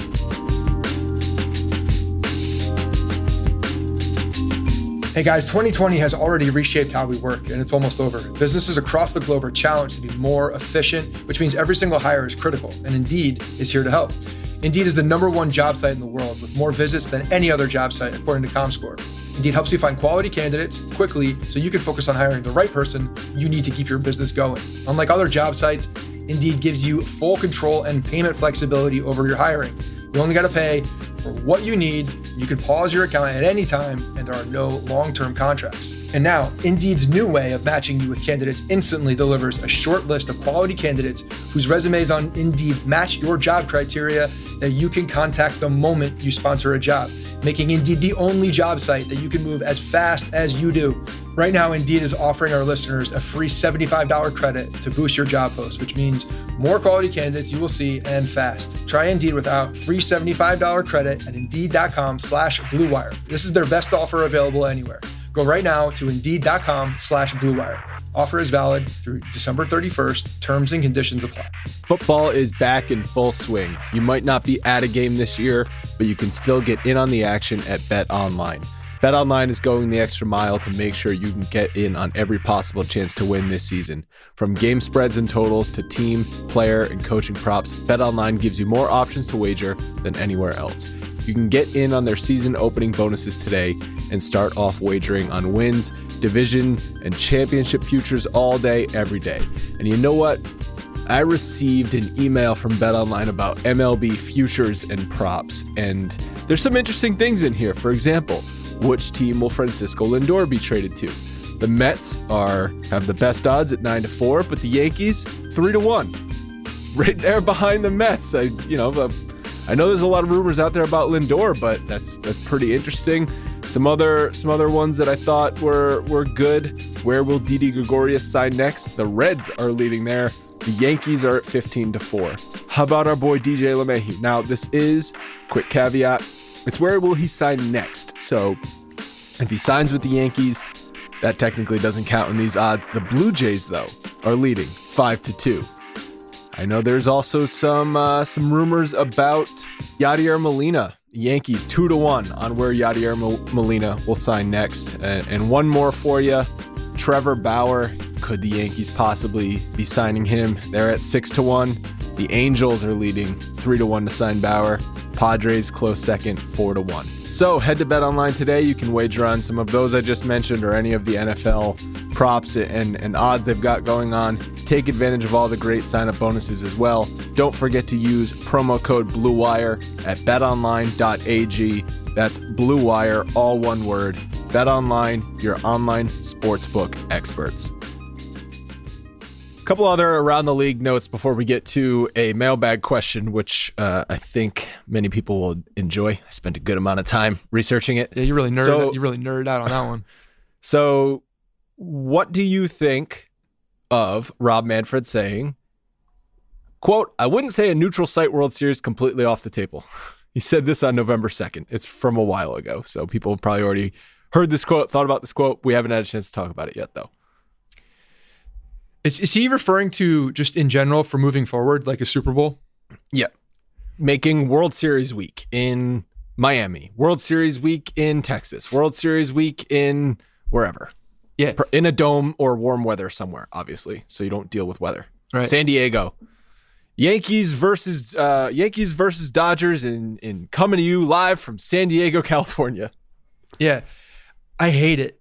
Hey guys, twenty twenty has already reshaped how we work, and it's almost over. Businesses across the globe are challenged to be more efficient, which means every single hire is critical, and Indeed is here to help. Indeed is the number one job site in the world with more visits than any other job site, according to ComScore. Indeed helps you find quality candidates quickly so you can focus on hiring the right person you need to keep your business going. Unlike other job sites, Indeed gives you full control and payment flexibility over your hiring. You only got to pay for what you need. You can pause your account at any time, and there are no long-term contracts. And now, Indeed's new way of matching you with candidates instantly delivers a short list of quality candidates whose resumes on Indeed match your job criteria that you can contact the moment you sponsor a job, making Indeed the only job site that you can move as fast as you do. Right now, Indeed is offering our listeners a free seventy-five dollars credit to boost your job post, which means more quality candidates you will see and fast. Try Indeed without free seventy-five dollars credit at Indeed.com slash Blue Wire. This is their best offer available anywhere. Go right now to Indeed.com slash Blue Wire. Offer is valid through December thirty-first. Terms and conditions apply. Football is back in full swing. You might not be at a game this year, but you can still get in on the action at BetOnline. BetOnline is going the extra mile to make sure you can get in on every possible chance to win this season. From game spreads and totals to team, player, and coaching props, BetOnline gives you more options to wager than anywhere else. You can get in on their season opening bonuses today and start off wagering on wins, division, and championship futures all day, every day. And you know what? I received an email from BetOnline about M L B futures and props, and there's some interesting things in here. For example, which team will Francisco Lindor be traded to? The Mets are have the best odds at nine to four, but the Yankees three to one, right there behind the Mets. I, you know, the, I know there's a lot of rumors out there about Lindor, but that's that's pretty interesting. Some other some other ones that I thought were were good. Where will Didi Gregorius sign next? The Reds are leading there. The Yankees are at fifteen to four. How about our boy D J LeMahieu? Now, this is, quick caveat, it's where will he sign next. So if he signs with the Yankees, that technically doesn't count in these odds. The Blue Jays, though, are leading five to two. I know there's also some uh, some rumors about Yadier Molina. Yankees two to one on where Yadier Molina will sign next. And, and one more for you. Trevor Bauer. Could the Yankees possibly be signing him? They're at six to one. The Angels are leading three to one to sign Bauer. Padres close second, four to one. So head to BetOnline today. You can wager on some of those I just mentioned or any of the N F L props and, and odds they've got going on. Take advantage of all the great sign-up bonuses as well. Don't forget to use promo code BlueWire at bet online dot a g. That's Blue Wire, all one word. BetOnline, your online sportsbook experts. A couple other around the league notes before we get to a mailbag question, which uh, I think many people will enjoy. I spent a good amount of time researching it. Yeah, you really nerd. So, you really nerded out on that one. So, what do you think of Rob Manfred saying, quote, "I wouldn't say a neutral site World Series completely off the table." He said this on November second. It's from a while ago, so people have probably already heard this quote, thought about this quote. We haven't had a chance to talk about it yet, though. Is, is he referring to just in general for moving forward, like a Super Bowl? Yeah. Making World Series week in Miami, World Series week in Texas, World Series week in wherever. Yeah. In a dome or warm weather somewhere, obviously, so you don't deal with weather. Right. San Diego. Yankees versus uh, Yankees versus Dodgers in, in coming to you live from San Diego, California. Yeah. I hate it.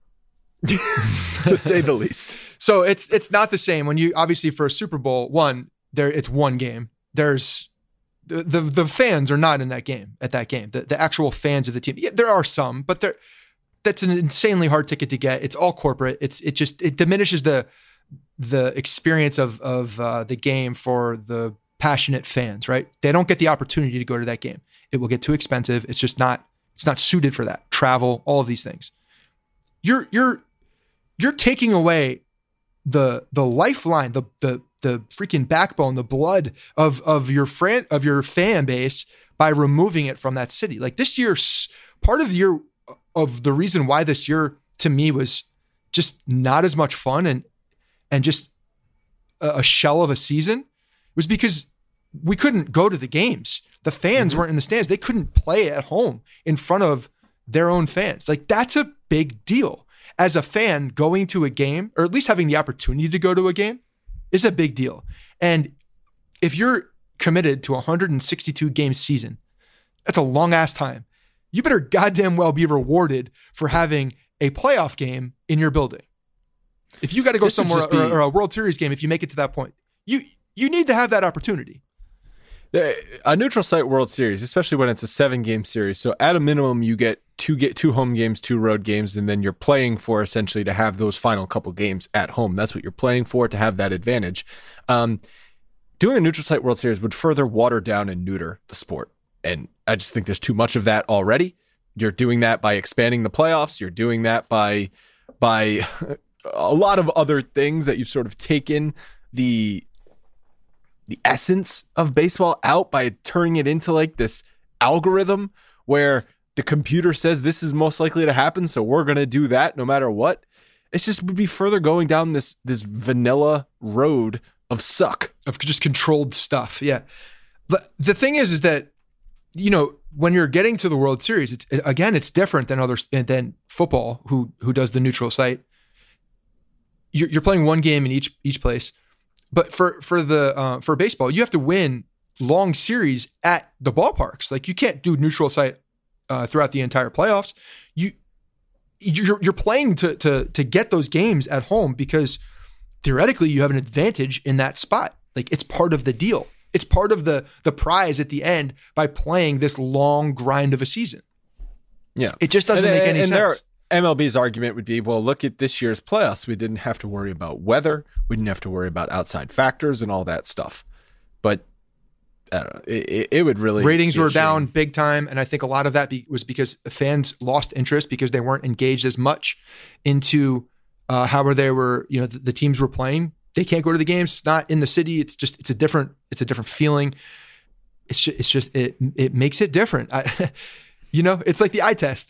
To say the least. So it's it's not the same when you obviously for a Super Bowl one there it's one game. There's the the, the fans are not in that game at that game. The the actual fans of the team. Yeah, there are some, but there that's an insanely hard ticket to get. It's all corporate. It's it just it diminishes the the experience of of uh, the game for the passionate fans. Right? They don't get the opportunity to go to that game. It will get too expensive. It's just not it's not suited for that. Travel, all of these things. You're you're You're taking away the the lifeline, the the the freaking backbone, the blood of of your friend of your fan base by removing it from that city. Like this year, part of the year of the reason why this year to me was just not as much fun and and just a, a shell of a season was because we couldn't go to the games. The fans mm-hmm. weren't in the stands. They couldn't play at home in front of their own fans. Like that's a big deal. As a fan, going to a game, or at least having the opportunity to go to a game, is a big deal. And if you're committed to a one hundred sixty-two game season, that's a long ass time. You better goddamn well be rewarded for having a playoff game in your building. If you got to go this somewhere, be, or, or a World Series game, if you make it to that point, you you need to have that opportunity. A neutral site World Series, especially when it's a seven game series. So at a minimum, you get two get two home games, two road games, and then you're playing for essentially to have those final couple games at home. That's what you're playing for, to have that advantage. Um, doing a neutral site World Series would further water down and neuter the sport. And I just think there's too much of that already. You're doing that by expanding the playoffs. You're doing that by by a lot of other things that you've sort of taken the the essence of baseball out by turning it into like this algorithm where the computer says this is most likely to happen, so we're going to do that no matter what. It's just would be further going down this this vanilla road of suck. Of just controlled stuff. Yeah. But the thing is, is that, you know, when you're getting to the World Series, it's again, it's different than others than football, who who does the neutral site. You're, you're playing one game in each each place. But for for the uh, for baseball, you have to win long series at the ballparks. Like, you can't do neutral site uh, throughout the entire playoffs. You you're you're playing to to to get those games at home because theoretically you have an advantage in that spot. Like, it's part of the deal. It's part of the the prize at the end by playing this long grind of a season. Yeah, it just doesn't and, make any and sense. There, M L B's argument would be, well, look at this year's playoffs. We didn't have to worry about weather. We didn't have to worry about outside factors and all that stuff. But I don't know. It, it would really ratings were down big time, and I think a lot of that be, was because fans lost interest because they weren't engaged as much into uh, how they were. You know, the, the teams were playing. They can't go to the games. It's not in the city. It's just it's a different it's a different feeling. It's just, it's just it it makes it different. I, you know, it's like the eye test.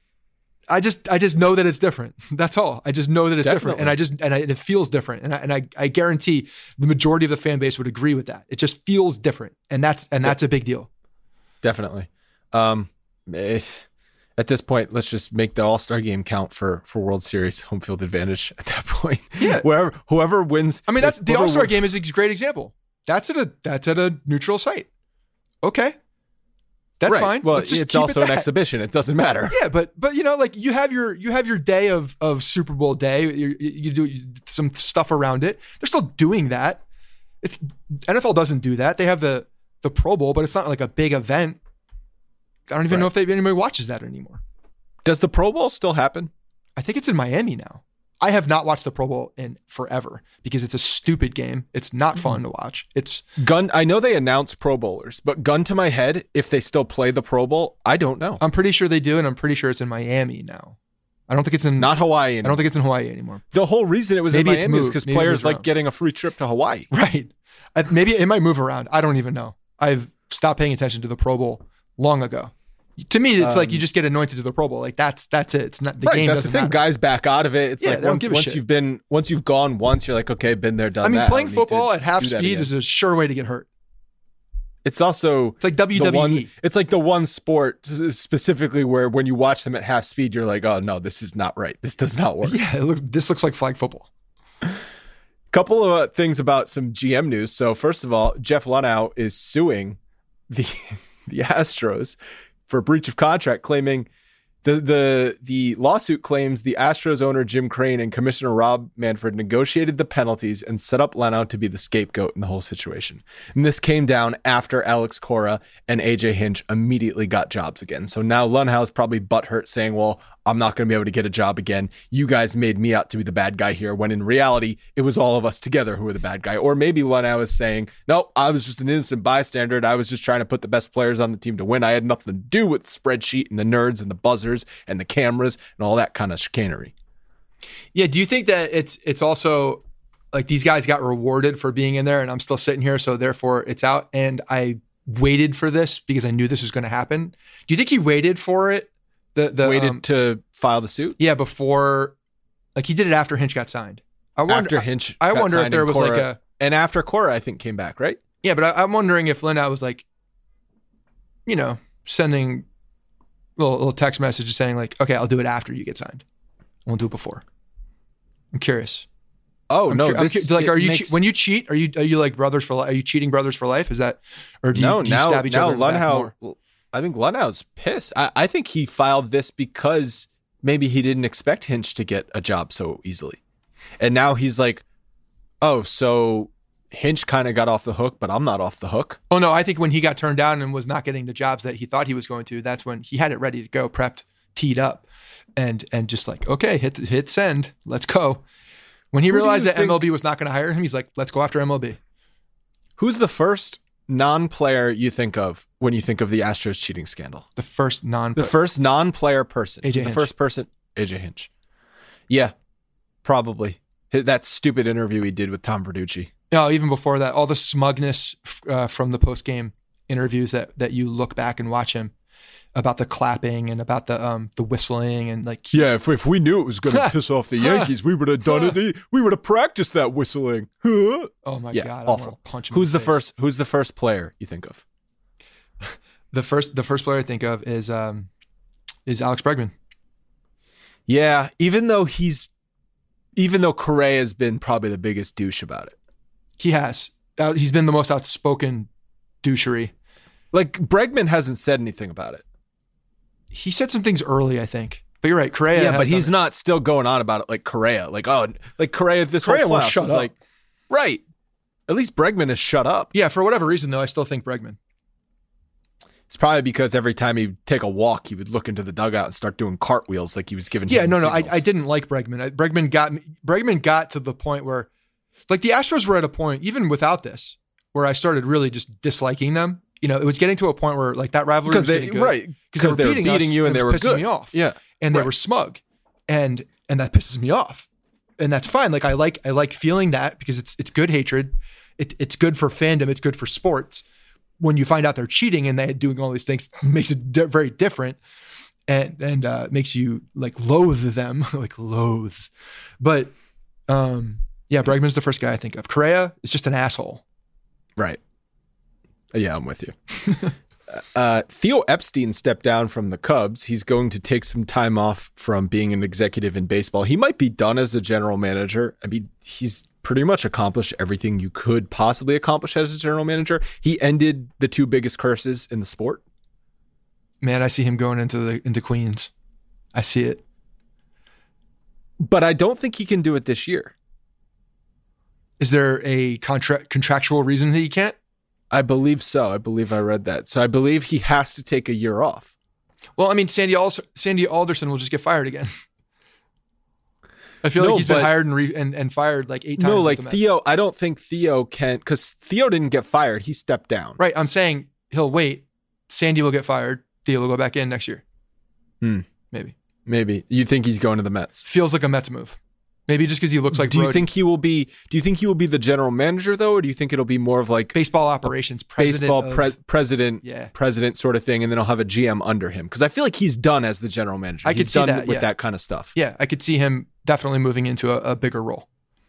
I just, I just know that it's different. That's all. I just know that it's Definitely. different, and I just, and, I, and it feels different, and I, and I, I guarantee the majority of the fan base would agree with that. It just feels different, and that's, and that's a big deal. Definitely. Um, it, at this point, let's just make the All-Star game count for for World Series home field advantage. At that point, yeah. Wherever, whoever wins. I mean, that's the All-Star game is a great example. That's at a, that's at a neutral site. Okay. That's right. fine. Well, it's also it an exhibition. It doesn't matter. Yeah, but but you know, like you have your you have your day of of Super Bowl day. You, you do some stuff around it. They're still doing that. It's N F L doesn't do that. They have the the Pro Bowl, but it's not like a big event. I don't even right. know if they, anybody watches that anymore. Does the Pro Bowl still happen? I think it's in Miami now. I have not watched the Pro Bowl in forever because it's a stupid game. It's not fun to watch. It's gun. I know they announced Pro Bowlers, but gun to my head, if they still play the Pro Bowl, I don't know. I'm pretty sure they do, and I'm pretty sure it's in Miami now. I don't think it's in not Hawaii anymore. I don't think it's in Hawaii anymore. The whole reason it was maybe in Miami is because players like around. getting a free trip to Hawaii. Right. I, maybe it might move around. I don't even know. I've stopped paying attention to the Pro Bowl long ago. To me, it's um, like you just get anointed to the Pro Bowl. Like that's that's it. It's not the right, game. That's the thing. Matter. Guys back out of it. It's yeah, like once, once you've been once you've gone once, you're like, okay, been there, done that. I mean, that. playing I football at half speed is a sure way to get hurt. It's also it's like W W E. One, it's like the one sport specifically where when you watch them at half speed, you're like, oh no, this is not right. This does not work. Yeah, it looks. This looks like flag football. Couple of uh, things about some G M news. So first of all, Jeff Luhnow is suing the the Astros for breach of contract, claiming the the the lawsuit claims the Astros owner Jim Crane and Commissioner Rob Manfred negotiated the penalties and set up Luhnow to be the scapegoat in the whole situation. And this came down after Alex Cora and A J Hinch immediately got jobs again. So now Luhnow's probably butthurt saying, well, I'm not going to be able to get a job again. You guys made me out to be the bad guy here, when in reality, it was all of us together who were the bad guy. Or maybe Luhnow is saying, no, I was just an innocent bystander. I was just trying to put the best players on the team to win. I had nothing to do with the spreadsheet and the nerds and the buzzers and the cameras and all that kind of chicanery. Yeah. Do you think that it's it's also like these guys got rewarded for being in there and I'm still sitting here, so therefore it's out? And I waited for this because I knew this was going to happen. Do you think he waited for it? The, the waited um, to file the suit? Yeah, before, like he did it after Hinch got signed. I wonder, after Hinch I, I got wonder if there was Cora, like a... And after Cora, I think, came back, right? Yeah, but I, I'm wondering if Luhnow was like, you know, sending little, little text messages saying like, okay, I'll do it after you get signed. I won't do it before. I'm curious. Oh, I'm no. Cu- this, cu- like, are you makes... che- when you cheat, are you are you like brothers for life? Are you cheating brothers for life? Is that, or do you, no, do you now, stab each now other in the back Luhnow, more? I think Luhnow's pissed. I, I think he filed this because maybe he didn't expect Hinch to get a job so easily. And now he's like, oh, so Hinch kind of got off the hook, but I'm not off the hook. Oh no, I think when he got turned down and was not getting the jobs that he thought he was going to, that's when he had it ready to go, prepped, teed up, and and just like, okay, hit hit send, let's go. When he Who do realized you that think- M L B was not going to hire him, he's like, let's go after M L B. Who's the first non-player you think of when you think of the Astros cheating scandal? The first non The first non-player person. A J Who's the Hinch. first person. A J Hinch. Yeah, probably. That stupid interview he did with Tom Verducci. No, even before that, all the smugness uh, from the post-game interviews that that you look back and watch him about the clapping and about the um the whistling and like Yeah, if, if we knew it was going to piss off the Yankees, we would have done it. We would have practiced that whistling. Huh? oh my Yeah, god, awful. I want to punch him. Who's in the face. first? Who's the first player you think of? The first the first player I think of is um is Alex Bregman. Yeah, even though he's, even though Correa has been probably the biggest douche about it. He has. Uh, he's been the most outspoken douchery. Like Bregman hasn't said anything about it. He said some things early, I think. But you're right, Correa. Yeah, has but he's done not still going on about it like Correa. Like, oh, like Correa this Correa whole won't playoffs shut is up. like, right. At least Bregman has shut up. it. Yeah, for whatever reason though, I still think Bregman. It's probably because every time he'd take a walk, he would look into the dugout and start doing cartwheels like he was giving. Yeah, hidden no, no, I, signals. I didn't like Bregman. I, Bregman got me. Bregman got to the point where, like, the Astros were at a point, even without this, where I started really just disliking them. You know, it was getting to a point where like that rivalry because was they getting good. right because they were beating, us, you and it they was were pissing good. me off. Yeah, and they right. were smug, and and that pisses me off, and that's fine. Like I like I like feeling that because it's it's good hatred, it, it's good for fandom, it's good for sports. When you find out they're cheating and they're doing all these things, makes it di- very different, and and uh, makes you like loathe them, like loathe. But um, yeah, Bregman's the first guy I think of. Correa is just an asshole. Right. Yeah, I'm with you. uh, Theo Epstein stepped down from the Cubs. He's going to take some time off from being an executive in baseball. He might be done as a general manager. I mean, he's pretty much accomplished everything you could possibly accomplish as a general manager. He ended the two biggest curses in the sport. Man, I see him going into the into Queens. I see it. But I don't think he can do it this year. Is there a contract contractual reason that he can't? I believe so. I believe I read that. So I believe he has to take a year off. Well, I mean, Sandy Al- Sandy Alderson will just get fired again. I feel No, like he's been but- hired and, re- and and fired like eight times. No, with like the Mets. Theo, I don't think Theo can, because Theo didn't get fired. He stepped down. Right. I'm saying he'll wait. Sandy will get fired. Theo will go back in next year. Hmm. Maybe. Maybe. You think he's going to the Mets? Feels like a Mets move. Maybe just because he looks like do you Brody. think he will be do you think he will be the general manager though, or do you think it'll be more of like baseball operations president baseball of- pre- president Yeah. president sort of thing, and then I'll have a G M under him? Because I feel like he's done as the general manager. I he's could see done that, with yeah. that kind of stuff. Yeah, I could see him definitely moving into a, a bigger role.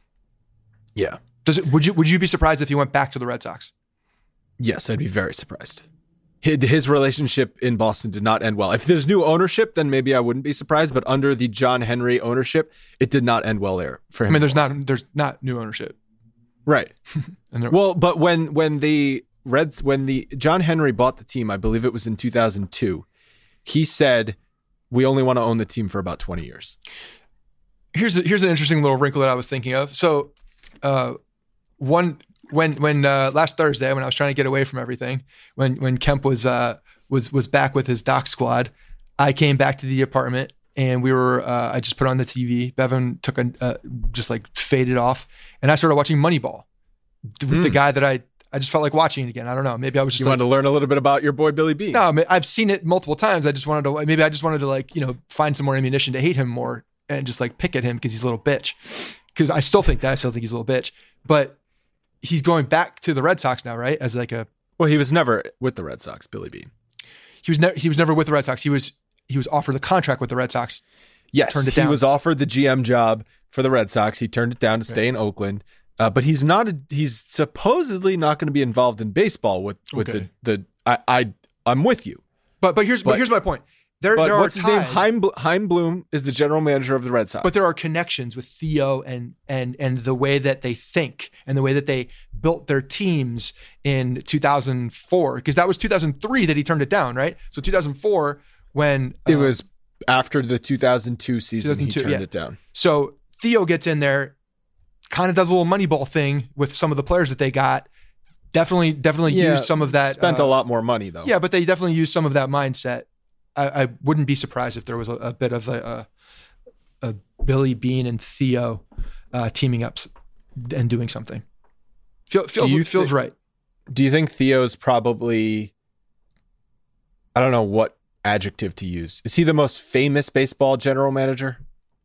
Yeah. Does it? Would you Would you be surprised if he went back to the Red Sox? Yes, I'd be very surprised. His, his relationship in Boston did not end well. If there's new ownership, then maybe I wouldn't be surprised. But under the John Henry ownership, it did not end well there for him. I mean, in there's Boston. not there's not new ownership. right. And there, Well, but when when the Reds when the John Henry bought the team, I believe it was in two thousand two, he said, "We only want to own the team for about twenty years." here's a, here's an interesting little wrinkle that I was thinking of. So, uh, one when when uh, last Thursday when I was trying to get away from everything, when when Kemp was uh, was was back with his doc squad, I came back to the apartment and we were uh, I just put on the T V. Bevan took a uh, just like faded off, and I started watching Moneyball with Mm. the guy that I I just felt like watching it again. I don't know. Maybe I was just You like, wanted to learn a little bit about your boy Billy B. no, I mean, I've seen it multiple times. I just wanted to, maybe I just wanted to like, you know, find some more ammunition to hate him more and just like pick at him because he's a little bitch. Because I still think that. I still think he's a little bitch. But he's going back to the Red Sox now, right? As like a, Well, he was never with the Red Sox, Billy B. he was never, he was never with the Red Sox. He was, he was offered the contract with the Red Sox. Yes, Turned it he down. was offered the G M job for the Red Sox. He turned it down to stay in Oakland. Uh, but he's not. A, he's supposedly not going to be involved in baseball with with Okay. the the. I I I'm with you. But but here's but, But- here's my point. There But there what's are his name? ties, Heim, Bl- Heim Bloom is the general manager of the Red Sox. but there are connections with Theo and and and the way that they think and the way that they built their teams in two thousand four, because that was two thousand three that he turned it down, right? So two thousand four when It uh, was after the two thousand two season he two thousand two, turned yeah. it down. So Theo gets in there, kind of does a little Moneyball thing with some of the players that they got. Definitely, definitely Yeah, use some of that. Spent uh, a lot more money though. Yeah, but they definitely use some of that mindset. I, I wouldn't be surprised if there was a, a bit of a, a, a Billy Beane and Theo uh, teaming up and doing something. Feel, feels you feels thi- right. Do you think Theo's probably, I don't know what adjective to use. Is he the most famous baseball general manager?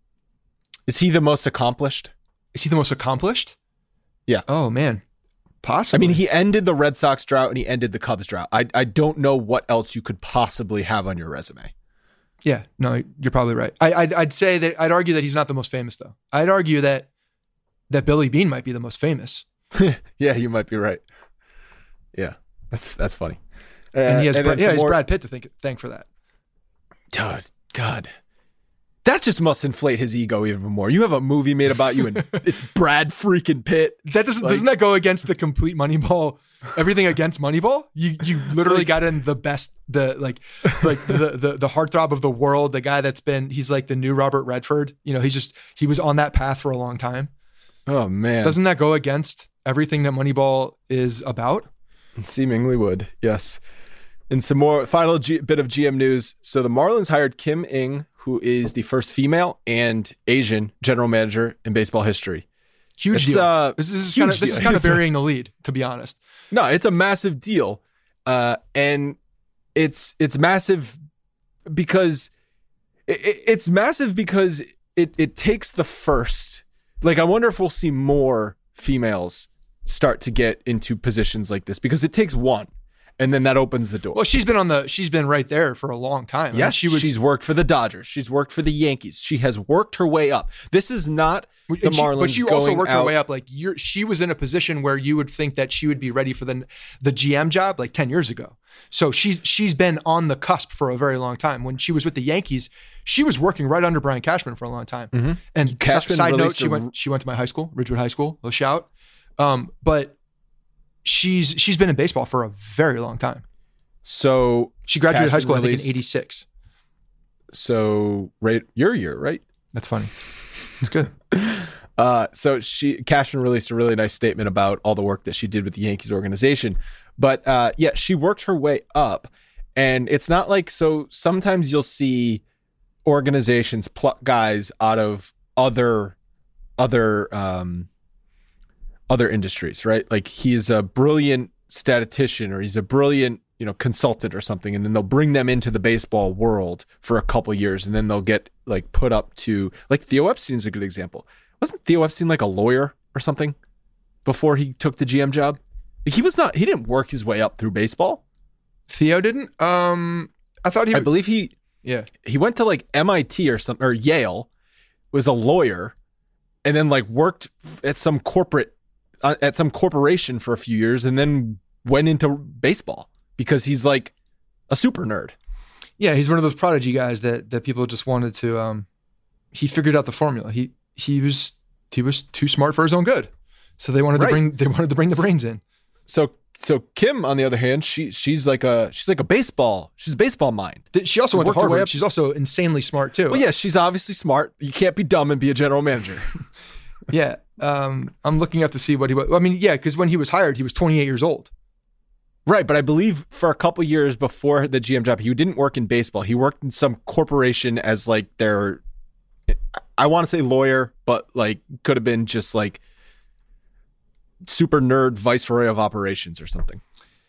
Is he the most accomplished? Is he the most accomplished? Yeah. Oh man, possibly. I mean, he ended the Red Sox drought and he ended the Cubs drought. I I don't know what else you could possibly have on your resume. Yeah, no, you're probably right. I, I'd, I'd say that I'd argue that he's not the most famous though. I'd argue that that Billy Beane might be the most famous. Yeah, you might be right. Yeah, that's that's funny. And he has, uh, Bra- and yeah, some he's more- Brad Pitt to think, thank for that. God, God. That just must inflate his ego even more. You have a movie made about you and it's Brad freaking Pitt. That doesn't Like- doesn't that go against the complete Moneyball? Everything against Moneyball? You you literally Like- got in the best, the like like the, the the heartthrob of the world, the guy that's been he's like the new Robert Redford. You know, he's just he was on that path for a long time. Oh man. Doesn't that go against everything that Moneyball is about? Seemingly would, yes. And some more final G- bit of G M news. So the Marlins hired Kim Ng, who is the first female and Asian general manager in baseball history. Huge It's, deal. uh, this, this is huge kind of this deal. is kind of It's a- burying the lead, to be honest. No, it's a massive deal. Uh, and it's it's massive because it, it- it's massive because it it takes the first. Like, I wonder if we'll see more females start to get into positions like this because it takes one, and then that opens the door. Well, she's been on the she's been right there for a long time. I mean, Yes, she was she's worked for the Dodgers. She's worked for the Yankees. She has worked her way up. This is not the And she- Marlins but she also going worked out- her way up. Like you're, she was in a position where you would think that she would be ready for the the G M job like ten years ago. So she's she's been on the cusp for a very long time. When she was with the Yankees, she was working right under Brian Cashman for a long time. Mhm. And Cashman s- side note, released she a- went she went to my high school, Ridgewood High School. A shout. Um, but she's she's been in baseball for a very long time. So She graduated high Cashman school, I think, released- in eighty-six. so right your year, right? That's funny. It's good. Uh, so she Cashman released a really nice statement about all the work that she did with the Yankees organization. But uh, yeah, she worked her way up, and it's not like so. Sometimes you'll see organizations pluck guys out of other other um, other industries, right? Like he's a brilliant statistician, or he's a brilliant you know consultant or something, and then they'll bring them into the baseball world for a couple years, and then they'll get like put up to like Theo Epstein's a good example. Wasn't Theo Epstein like a lawyer or something before he took the G M job? He was not. He didn't work his way up through baseball. Theo didn't. Um, I thought he. I believe he yeah. he went to like M I T or something or Yale, was a lawyer, and then like worked at some corporate uh, at some corporation for a few years, and then went into baseball because he's like a super nerd. Yeah, he's one of those prodigy guys that that people just wanted to. Um, he figured out the formula. He he was he was too smart for his own good, so they wanted Right. to bring they wanted to bring the brains in. So so Kim, on the other hand, she she's like a she's like a baseball she's a baseball mind. Th- She also She went to worked her way Harvard. up. She's also insanely smart too. Well, yeah, she's obviously smart. You can't be dumb and be a general manager. yeah. Um, I'm looking up to see what he was. I mean, yeah, because when he was hired, he was twenty-eight years old. Right, but I believe for a couple years before the G M job, he didn't work in baseball. He worked in some corporation as like their, I want to say lawyer, but like could have been just like super nerd viceroy of operations or something.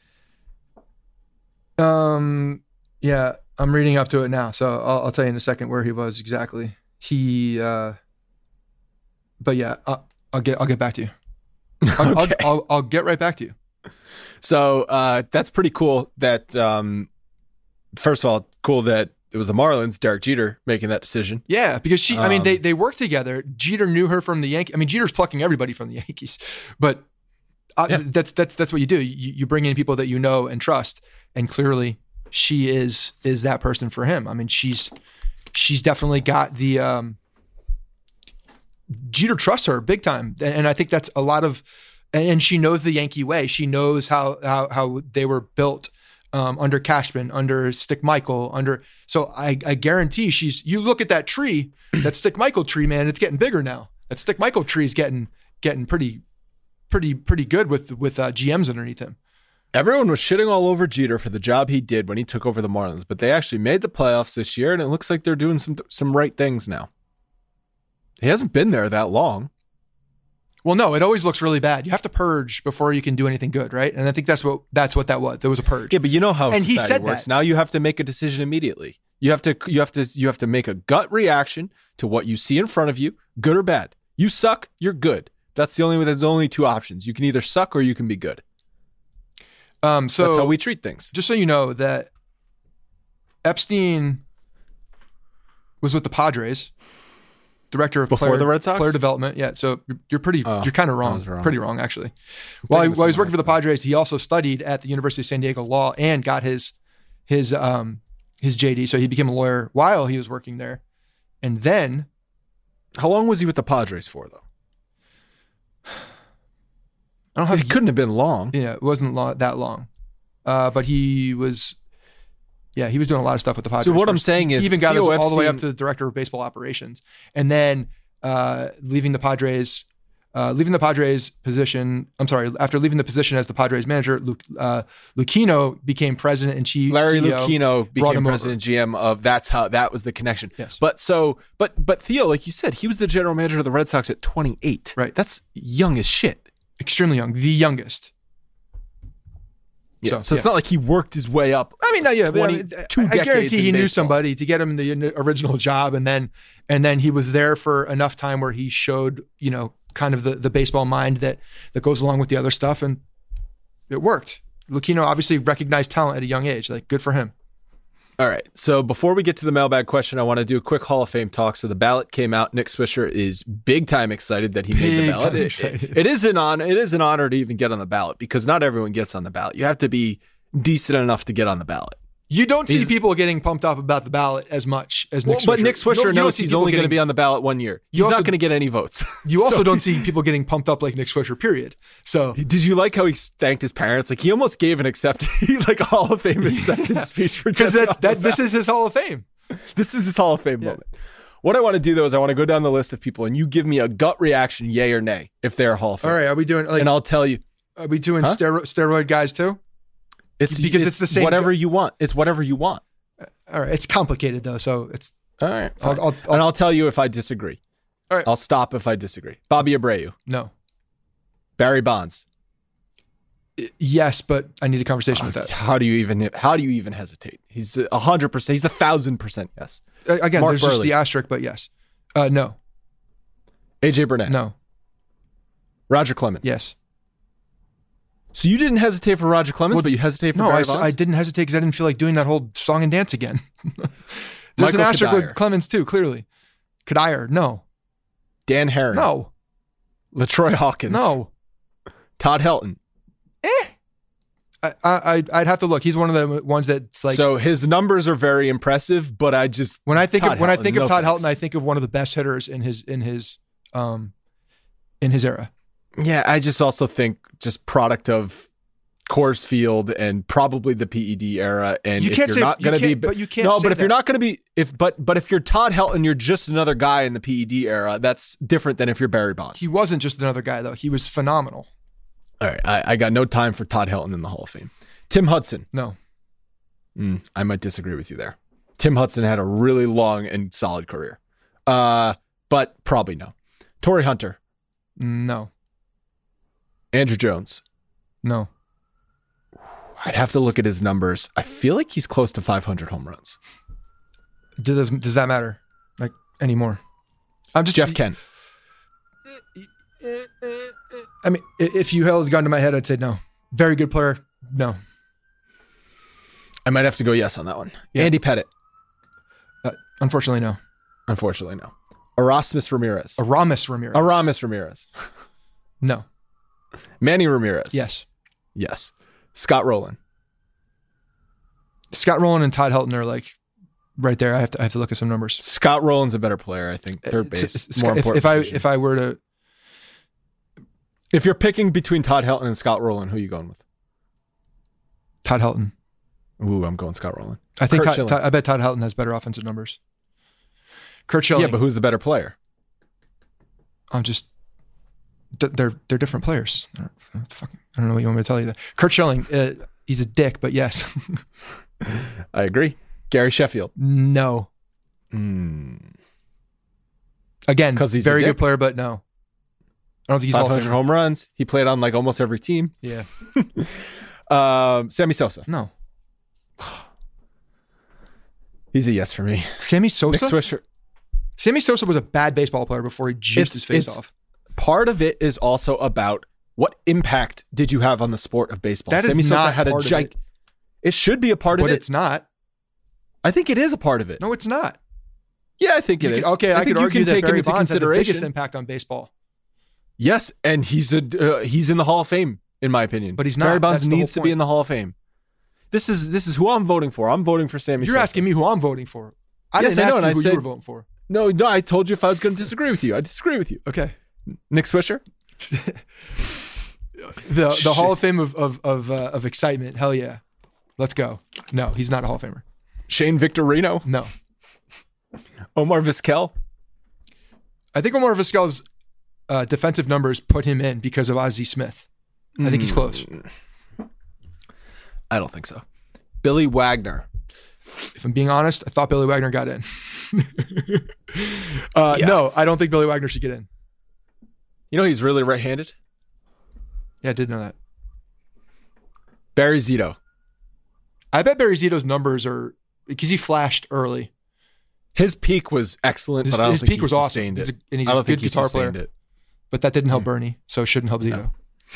Um, yeah, I'm reading up to it now, so I'll, I'll tell you in a second where he was exactly. He, uh, but yeah, I'll, I'll get I'll get back to you. I'll, Okay. I'll, I'll I'll get right back to you. So uh, that's pretty cool. That um, first of all, cool that it was the Marlins, Derek Jeter, making that decision. Yeah, because she, I mean, Um, they they work together. Jeter knew her from the Yankees. I mean, Jeter's plucking everybody from the Yankees, but uh, Yeah. that's that's that's what you do. You, you bring in people that you know and trust, and clearly, she is is that person for him. I mean, she's she's definitely got the. Um, Jeter trusts her big time, and I think that's a lot of, and she knows the Yankee way. She knows how how how they were built. Um, under Cashman, under Stick Michael, under so I, I guarantee she's. You look at that tree, that Stick Michael tree, man, it's getting bigger now. That Stick Michael tree is getting getting pretty, pretty, pretty good with with uh, G Ms underneath him. Everyone was shitting all over Jeter for the job he did when he took over the Marlins, but they actually made the playoffs this year, and it looks like they're doing some some right things now. He hasn't been there that long. Well, no, it always looks really bad. You have to purge before you can do anything good, right? And I think that's what that's what that was. There was a purge. Yeah, but you know how and society he said works. That. Now you have to make a decision immediately. You have to you have to you have to make a gut reaction to what you see in front of you, good or bad. You suck, you're good. That's the only way. There's only two options. You can either suck or you can be good. Um, so that's how we treat things. Just so you know that Epstein was with the Padres, director of before player, the Red Sox player development. Yeah, so you're, you're pretty, oh, you're kind of wrong. wrong, pretty wrong actually. While, he, while he was working for the Padres, he also studied at the University of San Diego Law and got his his um his J D. So he became a lawyer while he was working there, and then. How long was he with the Padres for, though? I don't have. It couldn't have been long. Yeah, it wasn't long, that long, uh, but he was. Yeah, he was doing a lot of stuff with the Padres. So what first. I'm saying he is, he even got Theo us all the way up Epstein- to the director of baseball operations, and then uh, leaving the Padres, uh, leaving the Padres position. I'm sorry, after leaving the position as the Padres manager, Luke, uh, Lucchino became president and chief. Larry C E O, Lucchino became him president and G M of. That's how that was the connection. Yes. But so, but but Theo, like you said, he was the general manager of the Red Sox at twenty-eight. Right. That's young as shit. Extremely young, the youngest. Yeah. So, So, so it's yeah. not like he worked his way up. I mean, no, yeah, but I, mean, twenty-two I, I decades guarantee in he knew baseball. somebody to get him the original job, and then and then he was there for enough time where he showed, you know, kind of the, the baseball mind that that goes along with the other stuff, and it worked. Lucchino obviously recognized talent at a young age. Like, good for him. All right. So before we get to the mailbag question, I want to do a quick Hall of Fame talk. So the ballot came out. Nick Swisher is big time excited that he made the Big ballot. time It, excited. it, it is an honor. It is an honor to even get on the ballot because not everyone gets on the ballot. You have to be decent enough to get on the ballot. You don't see He's- people getting pumped up about the ballot as much as Nick Well, Swisher. but Nick You don't- Swisher you don't knows see he's people only going to getting- be on the ballot one year. He's You also- not going to get any votes. You also So- don't see people getting pumped up like Nick Swisher, period. So Did you like how he thanked his parents? Like he almost gave an accept, like a Hall of Fame acceptance speech for because getting that's on the that this ballot. is his Hall of Fame. This is his Hall of Fame Yeah. moment. What I want to do though is I want to go down the list of people and you give me a gut reaction, yay or nay, if they're Hall of Fame. All right, are we doing like and I'll tell you. are we doing Huh? steroid, steroid guys too? It's Because it's the same Whatever gu- you want. It's whatever you want. All right, it's complicated though, so it's All right. I'll, fine. I'll, I'll, and I'll tell you if I disagree. All right. I'll stop if I disagree. Bobby Abreu, no. Barry Bonds. Yes, but I need a conversation with that. How do you even how do you even hesitate? He's a hundred percent. He's a thousand percent yes. Uh, Again, Mark there's just Burley. the asterisk, but yes. Uh, no, A J Burnett. no, Roger Clemens. yes. So you didn't hesitate for Roger Clemens, Well, but you hesitated for No, Barry I, s- Bonds? I didn't hesitate because I didn't feel like doing that whole song and dance again. There's Michael an asterisk Kadire. with Clemens too, clearly. Kadire, no, Dan Herron. no, LaTroy Hawkins. no. Todd Helton. I, I, I'd have to look. He's one of the ones that's like. so his numbers are very impressive, but I just when I think Todd of when I Helton, think no of Todd thanks. Helton, I think of one of the best hitters in his in his um in his era. Yeah, I just also think just product of Coors Field and probably the P E D era. And You if can't you're say- not you going to be, can't- but you can't no, say but if you're that. not going to be, if but but if you're Todd Helton, you're just another guy in the P E D era. That's different than if you're Barry Bonds. He wasn't just another guy though. He was phenomenal. All right, I, I got no time for Todd Helton in the Hall of Fame. Tim Hudson. No, Mm, I might disagree with you there. Tim Hudson had a really long and solid career, uh, but probably no. Torrey Hunter, no, Andrew Jones. no. I'd have to look at his numbers. I feel like he's close to five hundred home runs. Does does that matter like anymore? I'm just Jeff Kent. I mean, i- if you held a gun to my head, I'd say no. Very good player. No. I might have to go yes on that one. Yeah. Andy Pettit. Uh, unfortunately, no. Unfortunately, no. Erasmus Ramirez. Aramis Ramirez. Aramis Ramirez. No. Manny Ramirez. Yes. Yes. Scott Rowland. Scott Rowland and Todd Helton are like right there. I have to I have to look at some numbers. Scott Rowland's a better player, I think. Third Uh, base. t- More if, important if I position. if I were to If you're picking between Todd Helton and Scott Rowland, who are you going with? Todd Helton, Ooh, I'm going Scott Rowland. I think Kurt Todd, Schilling. Todd- I bet Todd Helton has better offensive numbers. Kurt Schilling. Yeah, but who's the better player? I'm just They're they're different players. I don't, fucking, I don't know what you want me to tell you. That Curt Schilling, uh, he's a dick, but yes. I agree. Gary Sheffield. No. Mm. Again, because he's very good player, but no. I don't think he's five hundred home runs. He played on like almost every team. Yeah. um, Sammy Sosa. No. He's a yes for me. Sammy Sosa? Nick Swisher. Sammy Sosa was a bad baseball player before he juiced It's- his face it's- off. Part of it is also about what impact did you have on the sport of baseball. That is Sammy Sosa not had a part of gig- it. It should be a part But of it. it's not. I think it is a part of it. No, it's not. Yeah, I think it You is. could- okay, I, think could you argue can that take Barry him into Bonds had the biggest consideration. impact on baseball. Yes, and he's a uh, he's in the Hall of Fame in my opinion. But he's not. Barry Bonds That's the needs whole to be point. in the Hall of Fame. This is this is who I'm voting for. I'm voting for Sammy You're Sosa. asking me who I'm voting for. I Yes, didn't I know, ask and you I who said- you were voting for. No, no, I told you if I was going to disagree with you. I disagree with you. Okay. Nick Swisher? The the Shit. Hall of Fame of of of, uh, of excitement. Hell yeah. Let's go. No, he's not a Hall of Famer. Shane Victorino? No. Omar Vizquel? I think Omar Vizquel's uh, defensive numbers put him in because of Ozzie Smith. I think he's close. I don't think so. Billy Wagner. If I'm being honest, I thought Billy Wagner got in. uh, Yeah. No, I don't think Billy Wagner should get in. You know he's really right-handed? Yeah, I did know that. Barry Zito. I bet Barry Zito's numbers are because he flashed early. His peak was excellent, His, but I don't his think peak he was awesome, sustained He's it. a, and he's I a don't good think he guitar player. sustained it. But that didn't help Bernie, so it shouldn't help Zito.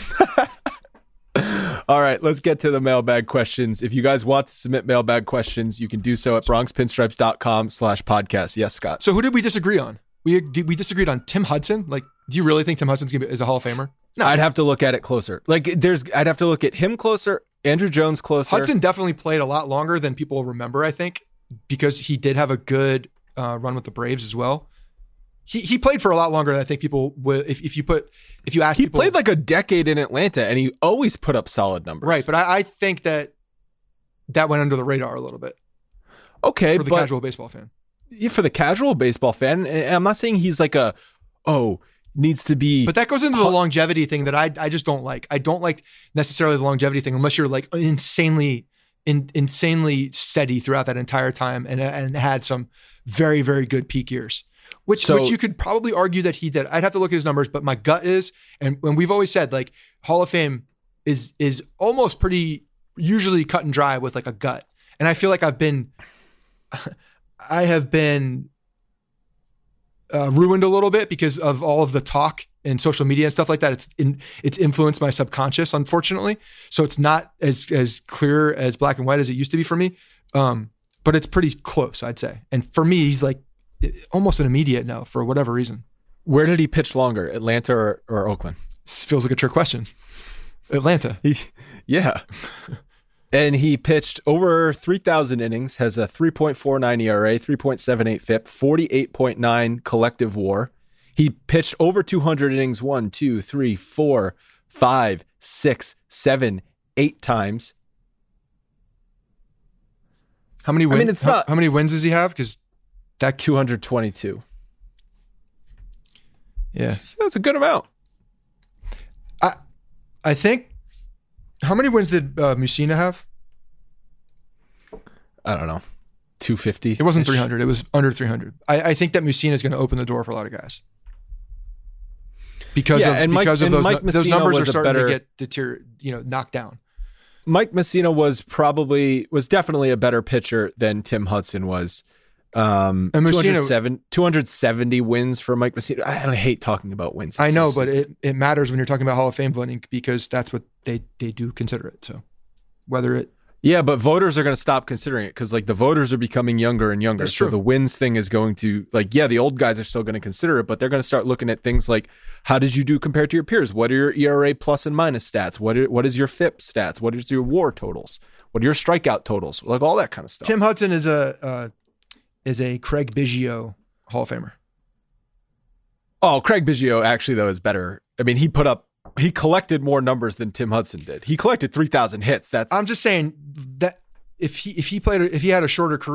All right, let's get to the mailbag questions. If you guys want to submit mailbag questions, you can do so at bronxpinstripes.com slash podcast. Yes, Scott. So who did we disagree on? We we disagreed on Tim Hudson. Like, do you really think Tim Hudson's gonna be, is a Hall of Famer? No, I'd have to look at it closer. Like, there's, I'd have to look at him closer, Andrew Jones closer. Hudson definitely played a lot longer than people remember, I think, because he did have a good uh, run with the Braves as well. He he played for a lot longer than I think people would. If, if you put if you ask He people, played like a decade in Atlanta, and he always put up solid numbers. right, but I, I think that that went under the radar a little bit okay, for the but casual baseball fan. yeah, for the casual baseball fan, and I'm not saying he's like a oh needs to be. But that goes into the longevity thing that I I just don't like. I don't like necessarily the longevity thing unless you're like insanely in, insanely steady throughout that entire time and and had some very very good peak years. Which, So- which you could probably argue that he did. I'd have to look at his numbers, but my gut is, and when we've always said, like Hall of Fame is is almost pretty usually cut and dry with like a gut. And I feel like I've been, I have been uh, ruined a little bit because of all of the talk and social media and stuff like that. It's in, it's influenced my subconscious, unfortunately. So it's not as as clear as black and white as it used to be for me. Um, but it's pretty close, I'd say. And for me, he's like almost an immediate no for whatever reason. Where did he pitch longer, Atlanta or, or Oakland? This feels like a trick question. Atlanta. He, yeah. And he pitched over three thousand innings, has a three point four nine E R A, three point seven eight F I P, forty-eight point nine collective W A R. He pitched over two hundred innings one, two, three, four, five, six, seven, eight times. How many wins? mean, it's how, not- how many wins does he have? Because that two hundred twenty-two. yeah, So that's a good amount. I I think how many wins did uh, Mussina have? I don't know. two fifty. It wasn't three hundred. It was under three hundred. I, I think that Mussina is going to open the door for a lot of guys because Yeah, of and Mike- because of and those, Mike nu- those Mussina numbers are was a starting better- to get deter you know knocked down. Mike Mussina was probably was definitely a better pitcher than Tim Hudson was. Um, And Mussina- two hundred seven, two hundred seventy wins for Mike Mussina. I, I hate talking about wins. I It's know, so but stupid. it, it matters when you're talking about Hall of Fame voting because that's what they, they do consider it. So whether it yeah, but voters are going to stop considering it because like the voters are becoming younger and younger. That's so true. the wins thing is going to like yeah, the old guys are still going to consider it, but they're going to start looking at things like how did you do compared to your peers? What are your E R A plus and minus stats? What are, what is your F I P stats? What is your W A R totals? What are your strikeout totals? Like all that kind of stuff. Tim Hudson is a uh, is a Craig Biggio Hall of Famer. Oh, Craig Biggio actually though is better. I mean, he put up, he collected more numbers than Tim Hudson did. He collected three thousand hits. That's I'm just saying that if he if he played if he had a shorter career,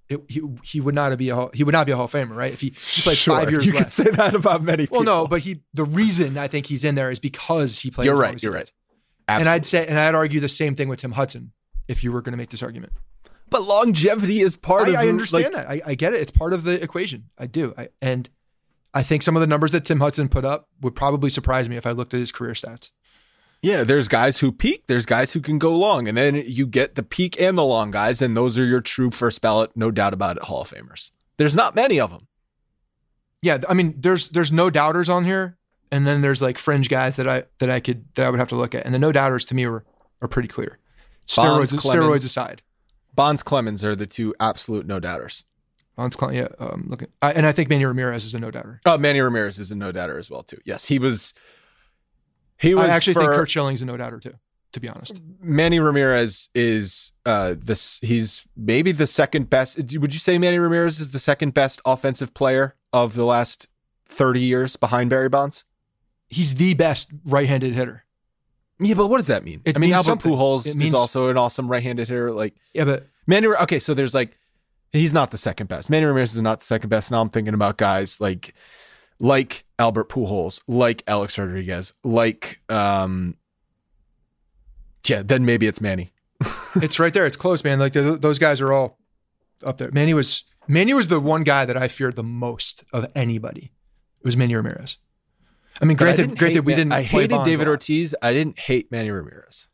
it, he he would not be a Hall, he would not be a Hall of Famer, right? If he, he played sure, five years you less. could say that about many people. Well, no, but he the reason I think he's in there is because he played. You're as long right. as he You're did. right. And Absolutely. I'd say, and I'd argue the same thing with Tim Hudson if you were going to make this argument. But longevity is part I, of. I understand like, that. I, I get it. It's part of the equation. I do. I, and I think some of the numbers that Tim Hudson put up would probably surprise me if I looked at his career stats. Yeah, there's guys who peak, there's guys who can go long, and then you get the peak and the long guys, and those are your true first ballot, no doubt about it, Hall of Famers. There's not many of them. Yeah, I mean, there's there's no doubters on here, and then there's like fringe guys that I that I could that I would have to look at, and the no doubters to me are are pretty clear. Bonds, Steroids, Clemens. steroids aside, Bonds, Clemens are the two absolute no doubters. Bonds, Cle- yeah, um, looking, I, and I think Manny Ramirez is a no doubter. Oh, Manny Ramirez is a no doubter as well too. Yes, he was. He was. I actually for, think Kurt Schilling's a no doubter too. To be honest, Manny Ramirez is uh this. He's maybe the second best. Would you say Manny Ramirez is the second best offensive player of the last thirty years behind Barry Bonds? he's the best right-handed hitter. Yeah, but what does that mean? It I mean, means Albert something. Pujols It means- is also an awesome right-handed hitter. Like Yeah, but Manny. Okay, so there's like he's not the second best. Manny Ramirez is not the second best. Now I'm thinking about guys like like Albert Pujols, like Alex Rodriguez, like um. Yeah, then maybe it's Manny. it's right there. It's close, man. Like th- those guys are all up there. Manny was Manny was the one guy that I feared the most of anybody. It was Manny Ramirez. I mean, But I granted, didn't granted, hate we Man- didn't. I play hated Bonds David a lot. Ortiz. I didn't hate Manny Ramirez.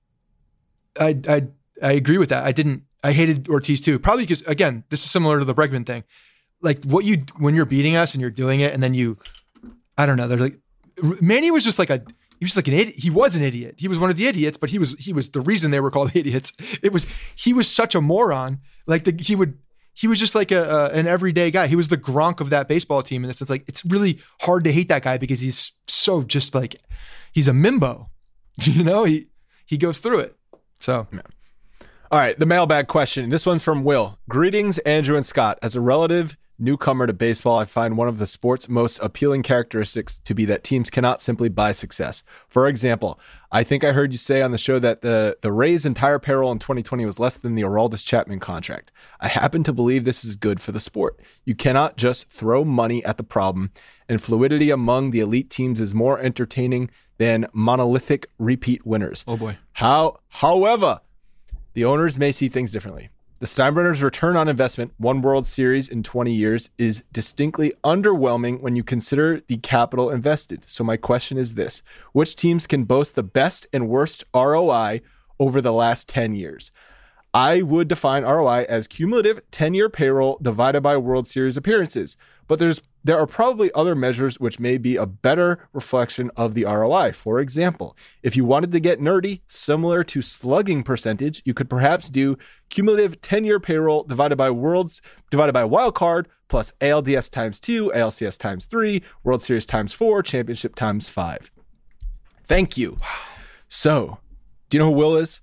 I I I agree with that. I didn't. I hated Ortiz too. Probably because again, this is similar to the Bregman thing. Like what you when you're beating us and you're doing it, and then you, I don't know. They're like Manny was just like a. He was just like an idiot. He was an idiot. He was one of the idiots, but he was he was the reason they were called idiots. It was he was such a moron. Like the, he would he was just like a, a an everyday guy. He was the Gronk of that baseball team in the sense. Like it's really hard to hate that guy because he's so just like he's a mimbo. You know, he he goes through it. So Yeah. All right, the mailbag question. This one's from Will. Greetings, Andrew and Scott. As a relative newcomer to baseball, I find one of the sport's most appealing characteristics to be that teams cannot simply buy success. For example, I think I heard you say on the show that the, the Rays' entire payroll in twenty twenty was less than the Aroldis Chapman contract. I happen to believe this is good for the sport. You cannot just throw money at the problem, and fluidity among the elite teams is more entertaining than monolithic repeat winners. oh boy, How, however, the owners may see things differently. The Steinbrenners' return on investment, one World Series in twenty years, is distinctly underwhelming when you consider the capital invested. So my question is this: which teams can boast the best and worst R O I over the last ten years? I would define R O I as cumulative ten-year payroll divided by World Series appearances. But there's there are probably other measures which may be a better reflection of the R O I. For example, if you wanted to get nerdy, similar to slugging percentage, you could perhaps do cumulative ten-year payroll divided by worlds divided by wild card plus A L D S times two, A L C S times three, World Series times four, championship times five. Thank you. So, do you know who Will is?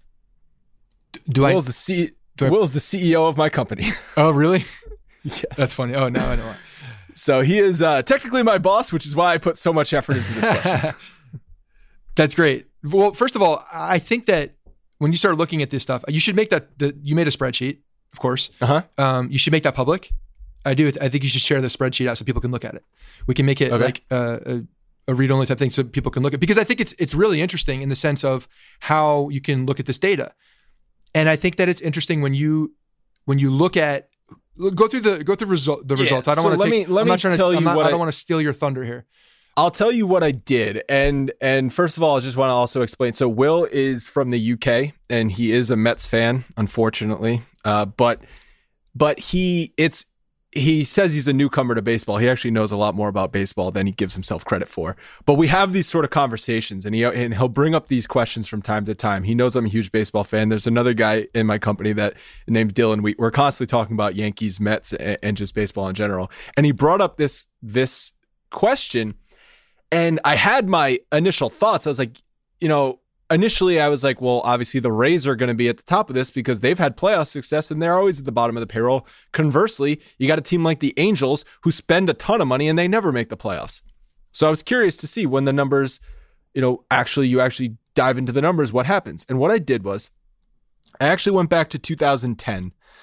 do I? Will's the C- do I- Will's the C E O of my company. Oh really? Yes. That's funny. Oh now I know why. So he is uh, technically my boss, which is why I put so much effort into this question. That's great. Well, first of all, I think that when you start looking at this stuff, you should make that. The, you made a spreadsheet, of course. Uh-huh. Um, you should make that public. I do. I think you should share the spreadsheet out so people can look at it. We can make it Okay. like uh, a, a read-only type thing so people can look at. Because I think it's it's really interesting in the sense of how you can look at this data, and I think that it's interesting when you when you look at go through the go through result the Yeah, results. I don't so want to let take, me- let I'm me not trying tell to. I'm you not, what I I- don't want to steal your thunder here. I'll tell you what I did. And and first of all, I just want to also explain. So Will is from the U K and he is a Mets fan, unfortunately. Uh, but but he it's he says he's a newcomer to baseball. He actually knows a lot more about baseball than he gives himself credit for. But we have these sort of conversations, and he and he'll bring up these questions from time to time. He knows I'm a huge baseball fan. There's another guy in my company that named Dylan. We, we're constantly talking about Yankees, Mets, and, and just baseball in general. And he brought up this this question, and I had my initial thoughts. I was like, you know, initially I was like, well, obviously the Rays are going to be at the top of this because they've had playoff success and they're always at the bottom of the payroll. Conversely, you got a team like the Angels who spend a ton of money and they never make the playoffs. So I was curious to see when the numbers, you know, actually you actually dive into the numbers, what happens. And what I did was I actually went back to two thousand ten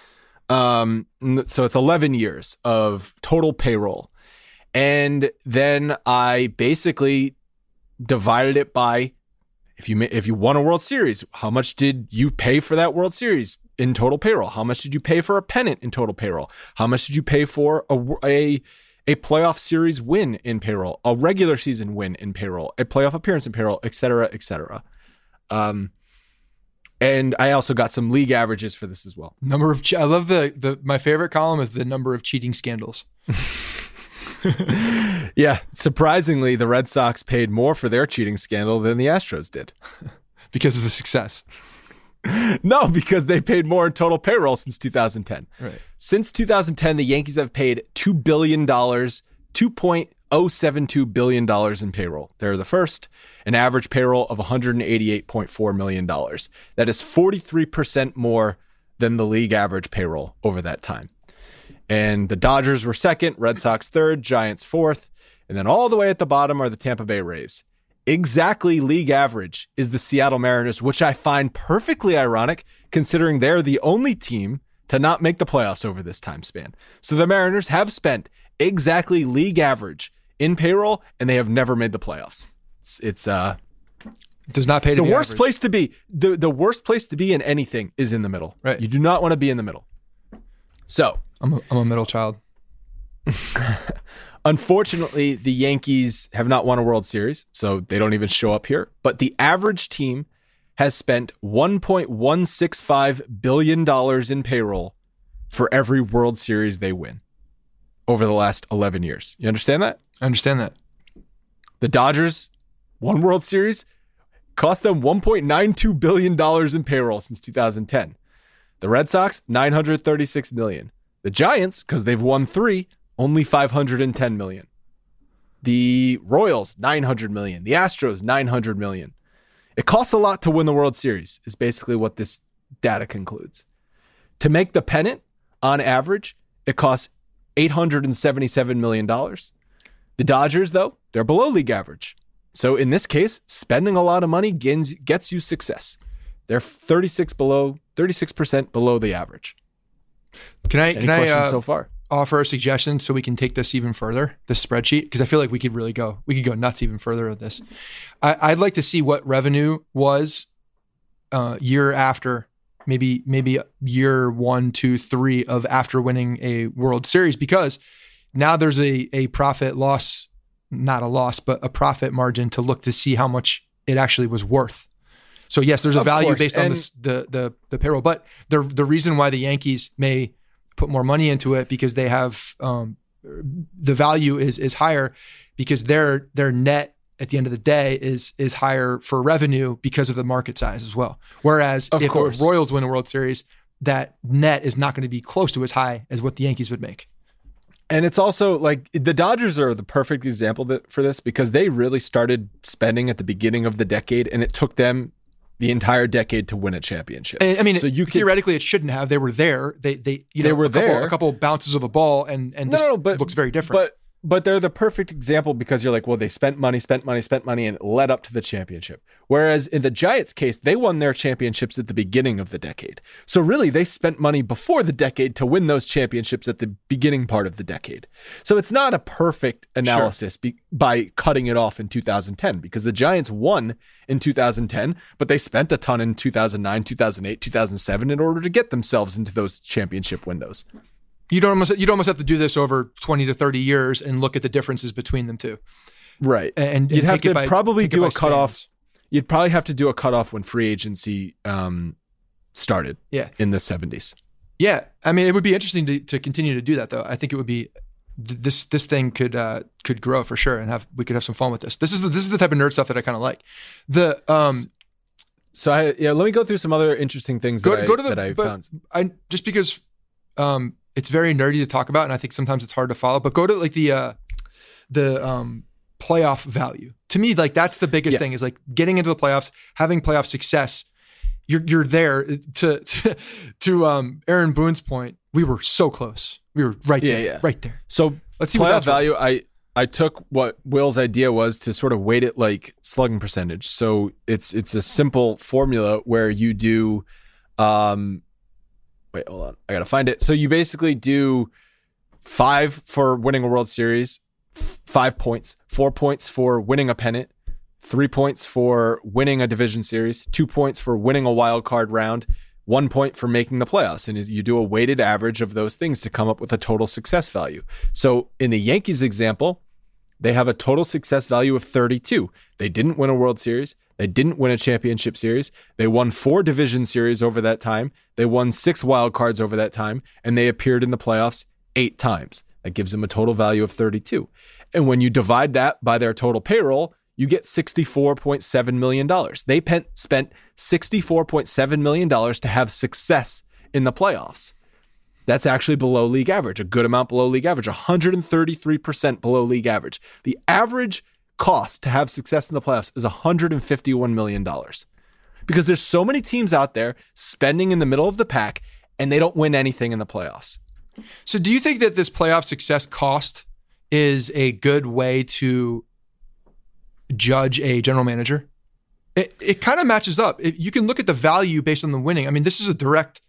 Um, so it's eleven years of total payroll. And then I basically divided it by, if you if you won a World Series, how much did you pay for that World Series in total payroll? How much did you pay for a pennant in total payroll? How much did you pay for a, a, a playoff series win in payroll, a regular season win in payroll, a playoff appearance in payroll, et cetera, et cetera. Um, and I also got some league averages for this as well. Number of, che- I love the, the, my favorite column is the number of cheating scandals. Yeah, surprisingly, the Red Sox paid more for their cheating scandal than the Astros did. Because of the success. No, because they paid more in total payroll since two thousand ten. Right. Since two thousand ten, the Yankees have paid two billion dollars, two point oh seven two billion dollars in payroll. They're the first, an average payroll of one hundred eighty-eight point four million dollars. That is forty-three percent more than the league average payroll over that time. And the Dodgers were second, Red Sox third, Giants fourth, and then all the way at the bottom are the Tampa Bay Rays. Exactly league average is the Seattle Mariners, which I find perfectly ironic considering they're the only team to not make the playoffs over this time span. So the Mariners have spent exactly league average in payroll, and they have never made the playoffs. It's, it's uh, it does not pay to the be worst average. place to be. The, the worst place to be in anything is in the middle. Right. You do not want to be in the middle. So I'm a, I'm a middle child. Unfortunately, the Yankees have not won a World Series, so they don't even show up here. But the average team has spent one point one six five billion dollars in payroll for every World Series they win over the last eleven years. You understand that? I understand that. The Dodgers, one World Series, cost them one point nine two billion dollars in payroll since two thousand ten. The Red Sox, nine hundred thirty-six million dollars. The Giants, because they've won three, only five hundred ten million dollars. The Royals, nine hundred million dollars. The Astros, nine hundred million dollars. It costs a lot to win the World Series, is basically what this data concludes. To make the pennant, on average, it costs eight hundred seventy-seven million dollars. The Dodgers, though, they're below league average. So in this case, spending a lot of money gets, gets you success. They're thirty-six below, thirty-six percent below the average. Can I Any can I questions uh, so far? offer a suggestion so we can take this even further, this spreadsheet? Because I feel like we could really go, we could go nuts even further with this. I, I'd like to see what revenue was uh, year after, maybe maybe year one, two, three of after winning a World Series, because now there's a a profit loss, not a loss, but a profit margin to look to see how much it actually was worth. So yes, there's a Of value course. based on And- this, the the the payroll, but the the reason why the Yankees may put more money into it because they have um, the value is is higher because their their net at the end of the day is is higher for revenue because of the market size as well. Whereas Of if course. the Royals win a World Series, that net is not going to be close to as high as what the Yankees would make. And it's also like the Dodgers are the perfect example that, for this because they really started spending at the beginning of the decade and it took them the entire decade to win a championship. And, I mean, so you could, theoretically, it shouldn't have. They were there. They they you They know were a couple, there. A couple bounces of a ball, and and No, this no, but- looks very different. But but they're the perfect example because you're like, well, they spent money, spent money, spent money, and it led up to the championship. Whereas in the Giants case, they won their championships at the beginning of the decade. So really, they spent money before the decade to win those championships at the beginning part of the decade. So it's not a perfect analysis be, by cutting it off in two thousand ten because the Giants won in two thousand ten, but they spent a ton in two thousand nine, two thousand eight, two thousand seven in order to get themselves into those championship windows. You don't almost you'd almost have to do this over twenty to thirty years and look at the differences between them two. Right. And, and You'd have take it to by- probably take it do by a cutoff. spans. You'd probably have to do a cutoff when free agency um, started Yeah. in the seventies. Yeah. I mean, it would be interesting to, to continue to do that though. I think it would be th- this this thing could uh, could grow for sure and have we could have some fun with this. This is the this is the type of nerd stuff that I kind of like. The um So I yeah, let me go through some other interesting things go that, go I, to the that I but found. I just because um it's very nerdy to talk about and I think sometimes it's hard to follow, but go to like the uh the um playoff value. To me, like that's the biggest Yeah. thing is like getting into the playoffs, having playoff success. You're you're there to to, to um Aaron Boone's point. We were so close. We were right Yeah, there, yeah. right there. So Let's see what playoff that's worth. value. I I took what Will's idea was to sort of weight it like slugging percentage. So it's it's a simple formula where you do um wait, hold on. I got to find it. So you basically do five for winning a World Series, f- five points, four points for winning a pennant, three points for winning a division series, two points for winning a wild card round, one point for making the playoffs. And you do a weighted average of those things to come up with a total success value. So in the Yankees example, they have a total success value of thirty-two. They didn't win a World Series. They didn't win a championship series. They won four division series over that time. They won six wild cards over that time, and they appeared in the playoffs eight times. That gives them a total value of thirty-two. And when you divide that by their total payroll, you get sixty-four point seven million dollars. They pen- spent sixty-four point seven million dollars to have success in the playoffs. That's actually below league average, a good amount below league average, one hundred thirty-three percent below league average. The average cost to have success in the playoffs is one hundred fifty-one million dollars because there's so many teams out there spending in the middle of the pack and they don't win anything in the playoffs. So do you think that this playoff success cost is a good way to judge a general manager? It it kind of matches up. It, you can look at the value based on the winning. I mean, this is a direct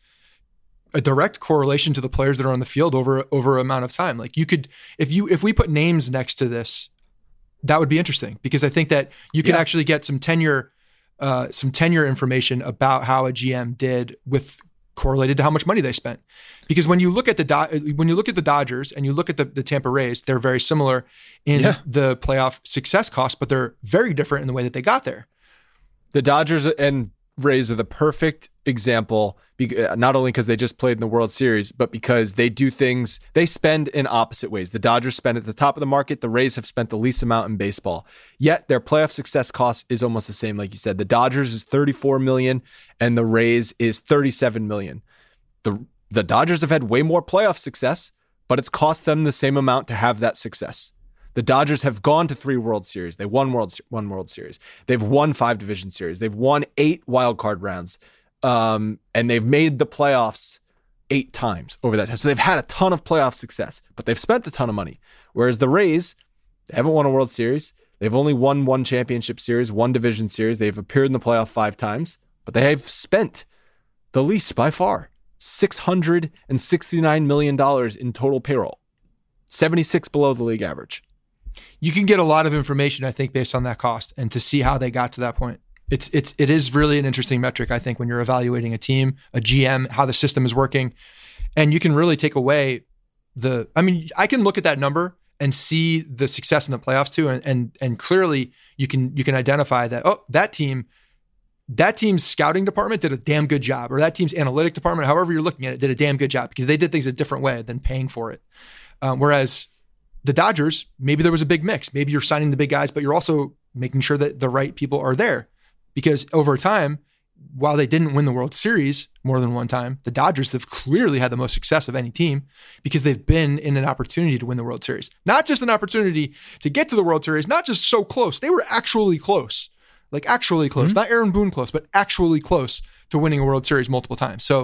a direct correlation to the players that are on the field over over amount of time. Like you could, if you if we put names next to this, that would be interesting because I think that you can yeah. actually get some tenure, uh, some tenure information about how a G M did with correlated to how much money they spent. Because when you look at the Do- when you look at the Dodgers and you look at the, the Tampa Rays, they're very similar in yeah. the playoff success cost, but they're very different in the way that they got there. The Dodgers and Rays are the perfect example, not only because they just played in the World Series, but because they do things, they spend in opposite ways. The Dodgers spend at the top of the market. The Rays have spent the least amount in baseball. Yet their playoff success cost is almost the same. Like you said, the Dodgers is thirty-four million dollars and the Rays is thirty-seven million dollars. The, the Dodgers have had way more playoff success, but it's cost them the same amount to have that success. The Dodgers have gone to three World Series. They won World one World Series. They've won five division series. They've won eight wild card rounds, um, and they've made the playoffs eight times over that time. So they've had a ton of playoff success, but they've spent a ton of money. Whereas the Rays, they haven't won a World Series. They've only won one championship series, one division series. They've appeared in the playoff five times, but they have spent the least by far, six hundred sixty-nine million dollars in total payroll, seventy-six below the league average. You can get a lot of information, I think, based on that cost and to see how they got to that point. It's it's it is really an interesting metric, I think, when you're evaluating a team, a G M, how the system is working. And you can really take away the, I mean, I can look at that number and see the success in the playoffs too. And and and clearly you can you can identify that, oh, that team, that team's scouting department did a damn good job, or that team's analytic department, however you're looking at it, did a damn good job because they did things a different way than paying for it. Um, whereas the Dodgers, maybe there was a big mix. Maybe you're signing the big guys, but you're also making sure that the right people are there. Because over time, while they didn't win the World Series more than one time, the Dodgers have clearly had the most success of any team because they've been in an opportunity to win the World Series. Not just an opportunity to get to the World Series, not just so close. They were actually close. Like actually close. Mm-hmm. Not Aaron Boone close, but actually close to winning a World Series multiple times. So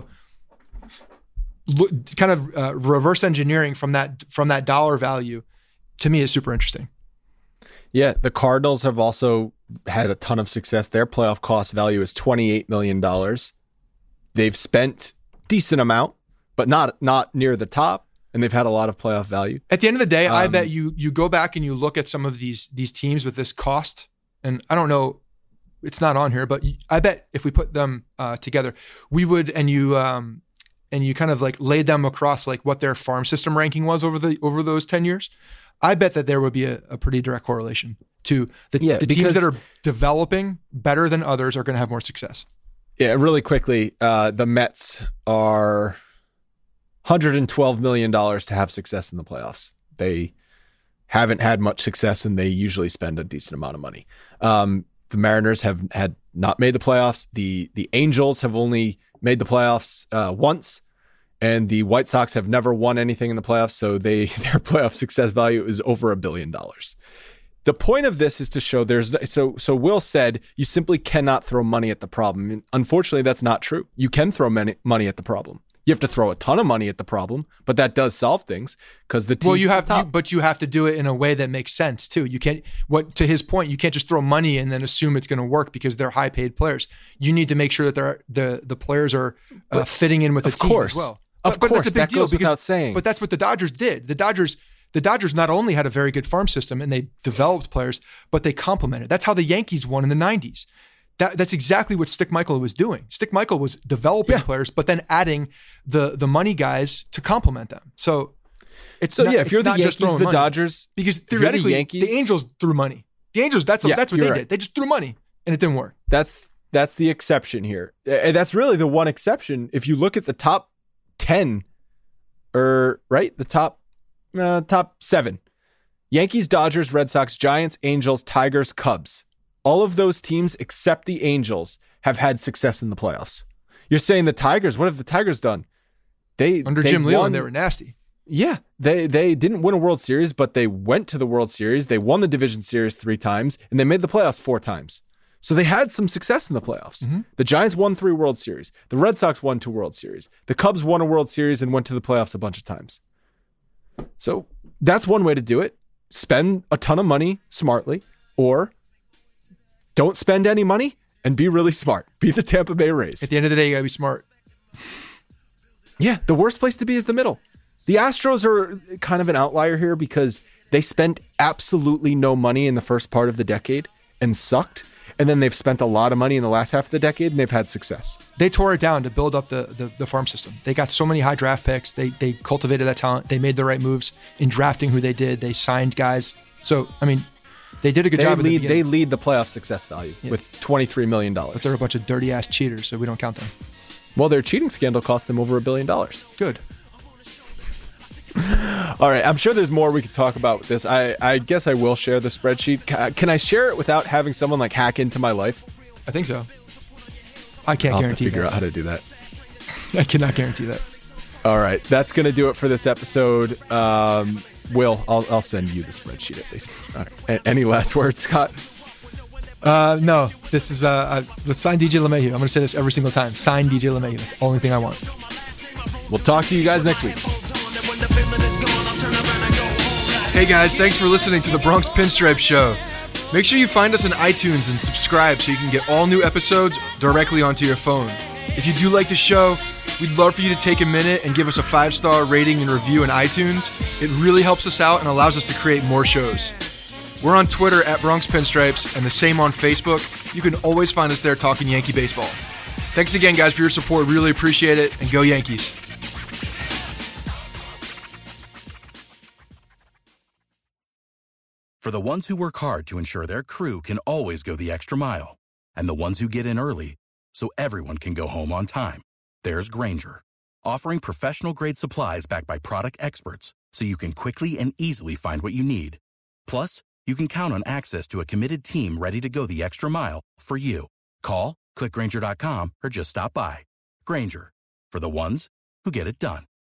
look, kind of uh, reverse engineering from that from that dollar value to me is super interesting. Yeah, the Cardinals have also had a ton of success. Their playoff cost value is twenty-eight million dollars. They've spent decent amount, but not not near the top, and they've had a lot of playoff value. At the end of the day, um, I bet you you go back and you look at some of these these teams with this cost, and I don't know, it's not on here, but I bet if we put them uh, together, we would, and you um, and you kind of like laid them across like what their farm system ranking was over the over those ten years. I bet that there would be a, a pretty direct correlation to the, yeah, the teams that are developing better than others are going to have more success. Yeah, really quickly, uh, the Mets are one hundred twelve million dollars to have success in the playoffs. They haven't had much success, and they usually spend a decent amount of money. Um, the Mariners have had not made the playoffs. The the Angels have only made the playoffs uh, once. And the White Sox have never won anything in the playoffs, so they their playoff success value is over a billion dollars. The point of this is to show there's so so Will said you simply cannot throw money at the problem. And unfortunately, that's not true. You can throw money money at the problem. You have to throw a ton of money at the problem, but that does solve things because the team. Well, you have, you, but you have to do it in a way that makes sense too. You can't. What to his point, you can't just throw money and then assume it's going to work because they're high paid players. You need to make sure that they're, the the players are uh, fitting in with the team course. as well. Of but, course, but that's a big that deal goes because, without saying. But that's what the Dodgers did. The Dodgers. The Dodgers not only had a very good farm system and they developed players, but they complemented. That's how the Yankees won in the nineties. That, that's exactly what Stick Michael was doing. Stick Michael was developing yeah. players, but then adding the the money guys to complement them. So it's so not, yeah. If you're the Yankees, the money. Dodgers, because theoretically, the, Yankees, the Angels threw money. The Angels, that's yeah, that's what they right. did. They just threw money, and it didn't work. That's that's the exception here, and that's really the one exception. If you look at the top ten, or right, the top uh, top seven: Yankees, Dodgers, Red Sox, Giants, Angels, Tigers, Cubs. All of those teams, except the Angels, have had success in the playoffs. You're saying the Tigers, what have the Tigers done? They Under they Jim won, Leyland, they were nasty. Yeah, they they didn't win a World Series, but they went to the World Series. They won the Division Series three times, and they made the playoffs four times. So they had some success in the playoffs. Mm-hmm. The Giants won three World Series. The Red Sox won two World Series. The Cubs won a World Series and went to the playoffs a bunch of times. So that's one way to do it. Spend a ton of money smartly, or don't spend any money and be really smart. Be the Tampa Bay Rays. At the end of the day, you got to be smart. Yeah, the worst place to be is the middle. The Astros are kind of an outlier here because they spent absolutely no money in the first part of the decade and sucked. And then they've spent a lot of money in the last half of the decade and they've had success. They tore it down to build up the, the, the farm system. They got so many high draft picks. They they cultivated that talent. They made the right moves in drafting who they did. They signed guys. So, I mean, they did a good they job. Lead, the they lead the playoff success value yeah. with twenty-three million dollars. But they're a bunch of dirty ass cheaters, so we don't count them. Well, their cheating scandal cost them over a billion dollars. Good. All right. I'm sure there's more we could talk about with this. I, I guess I will share the spreadsheet. Can I share it without having someone like hack into my life? I think so. I can't I'll guarantee have to figure that. out how to do that. I cannot guarantee that. All right. That's going to do it for this episode. Um, Will, I'll, I'll send you the spreadsheet at least. All right. A- any last words, Scott? Uh, no. This is, uh, uh, let's sign D J LeMahieu. I'm going to say this every single time. Sign D J LeMahieu. That's the only thing I want. We'll talk to you guys next week. Hey guys, thanks for listening to the Bronx Pinstripe Show. Make sure you find us on iTunes and subscribe so you can get all new episodes directly onto your phone. If you do like the show, we'd love for you to take a minute and give us a five-star rating and review in iTunes. It really helps us out and allows us to create more shows. We're on Twitter at Bronx Pinstripes and the same on Facebook. You can always find us there talking Yankee baseball. Thanks again, guys, for your support. Really appreciate it, and go Yankees. For the ones who work hard to ensure their crew can always go the extra mile, and the ones who get in early so everyone can go home on time, there's Grainger, offering professional-grade supplies backed by product experts so you can quickly and easily find what you need. Plus, you can count on access to a committed team ready to go the extra mile for you. Call, click Grainger dot com, or just stop by. Grainger, for the ones who get it done.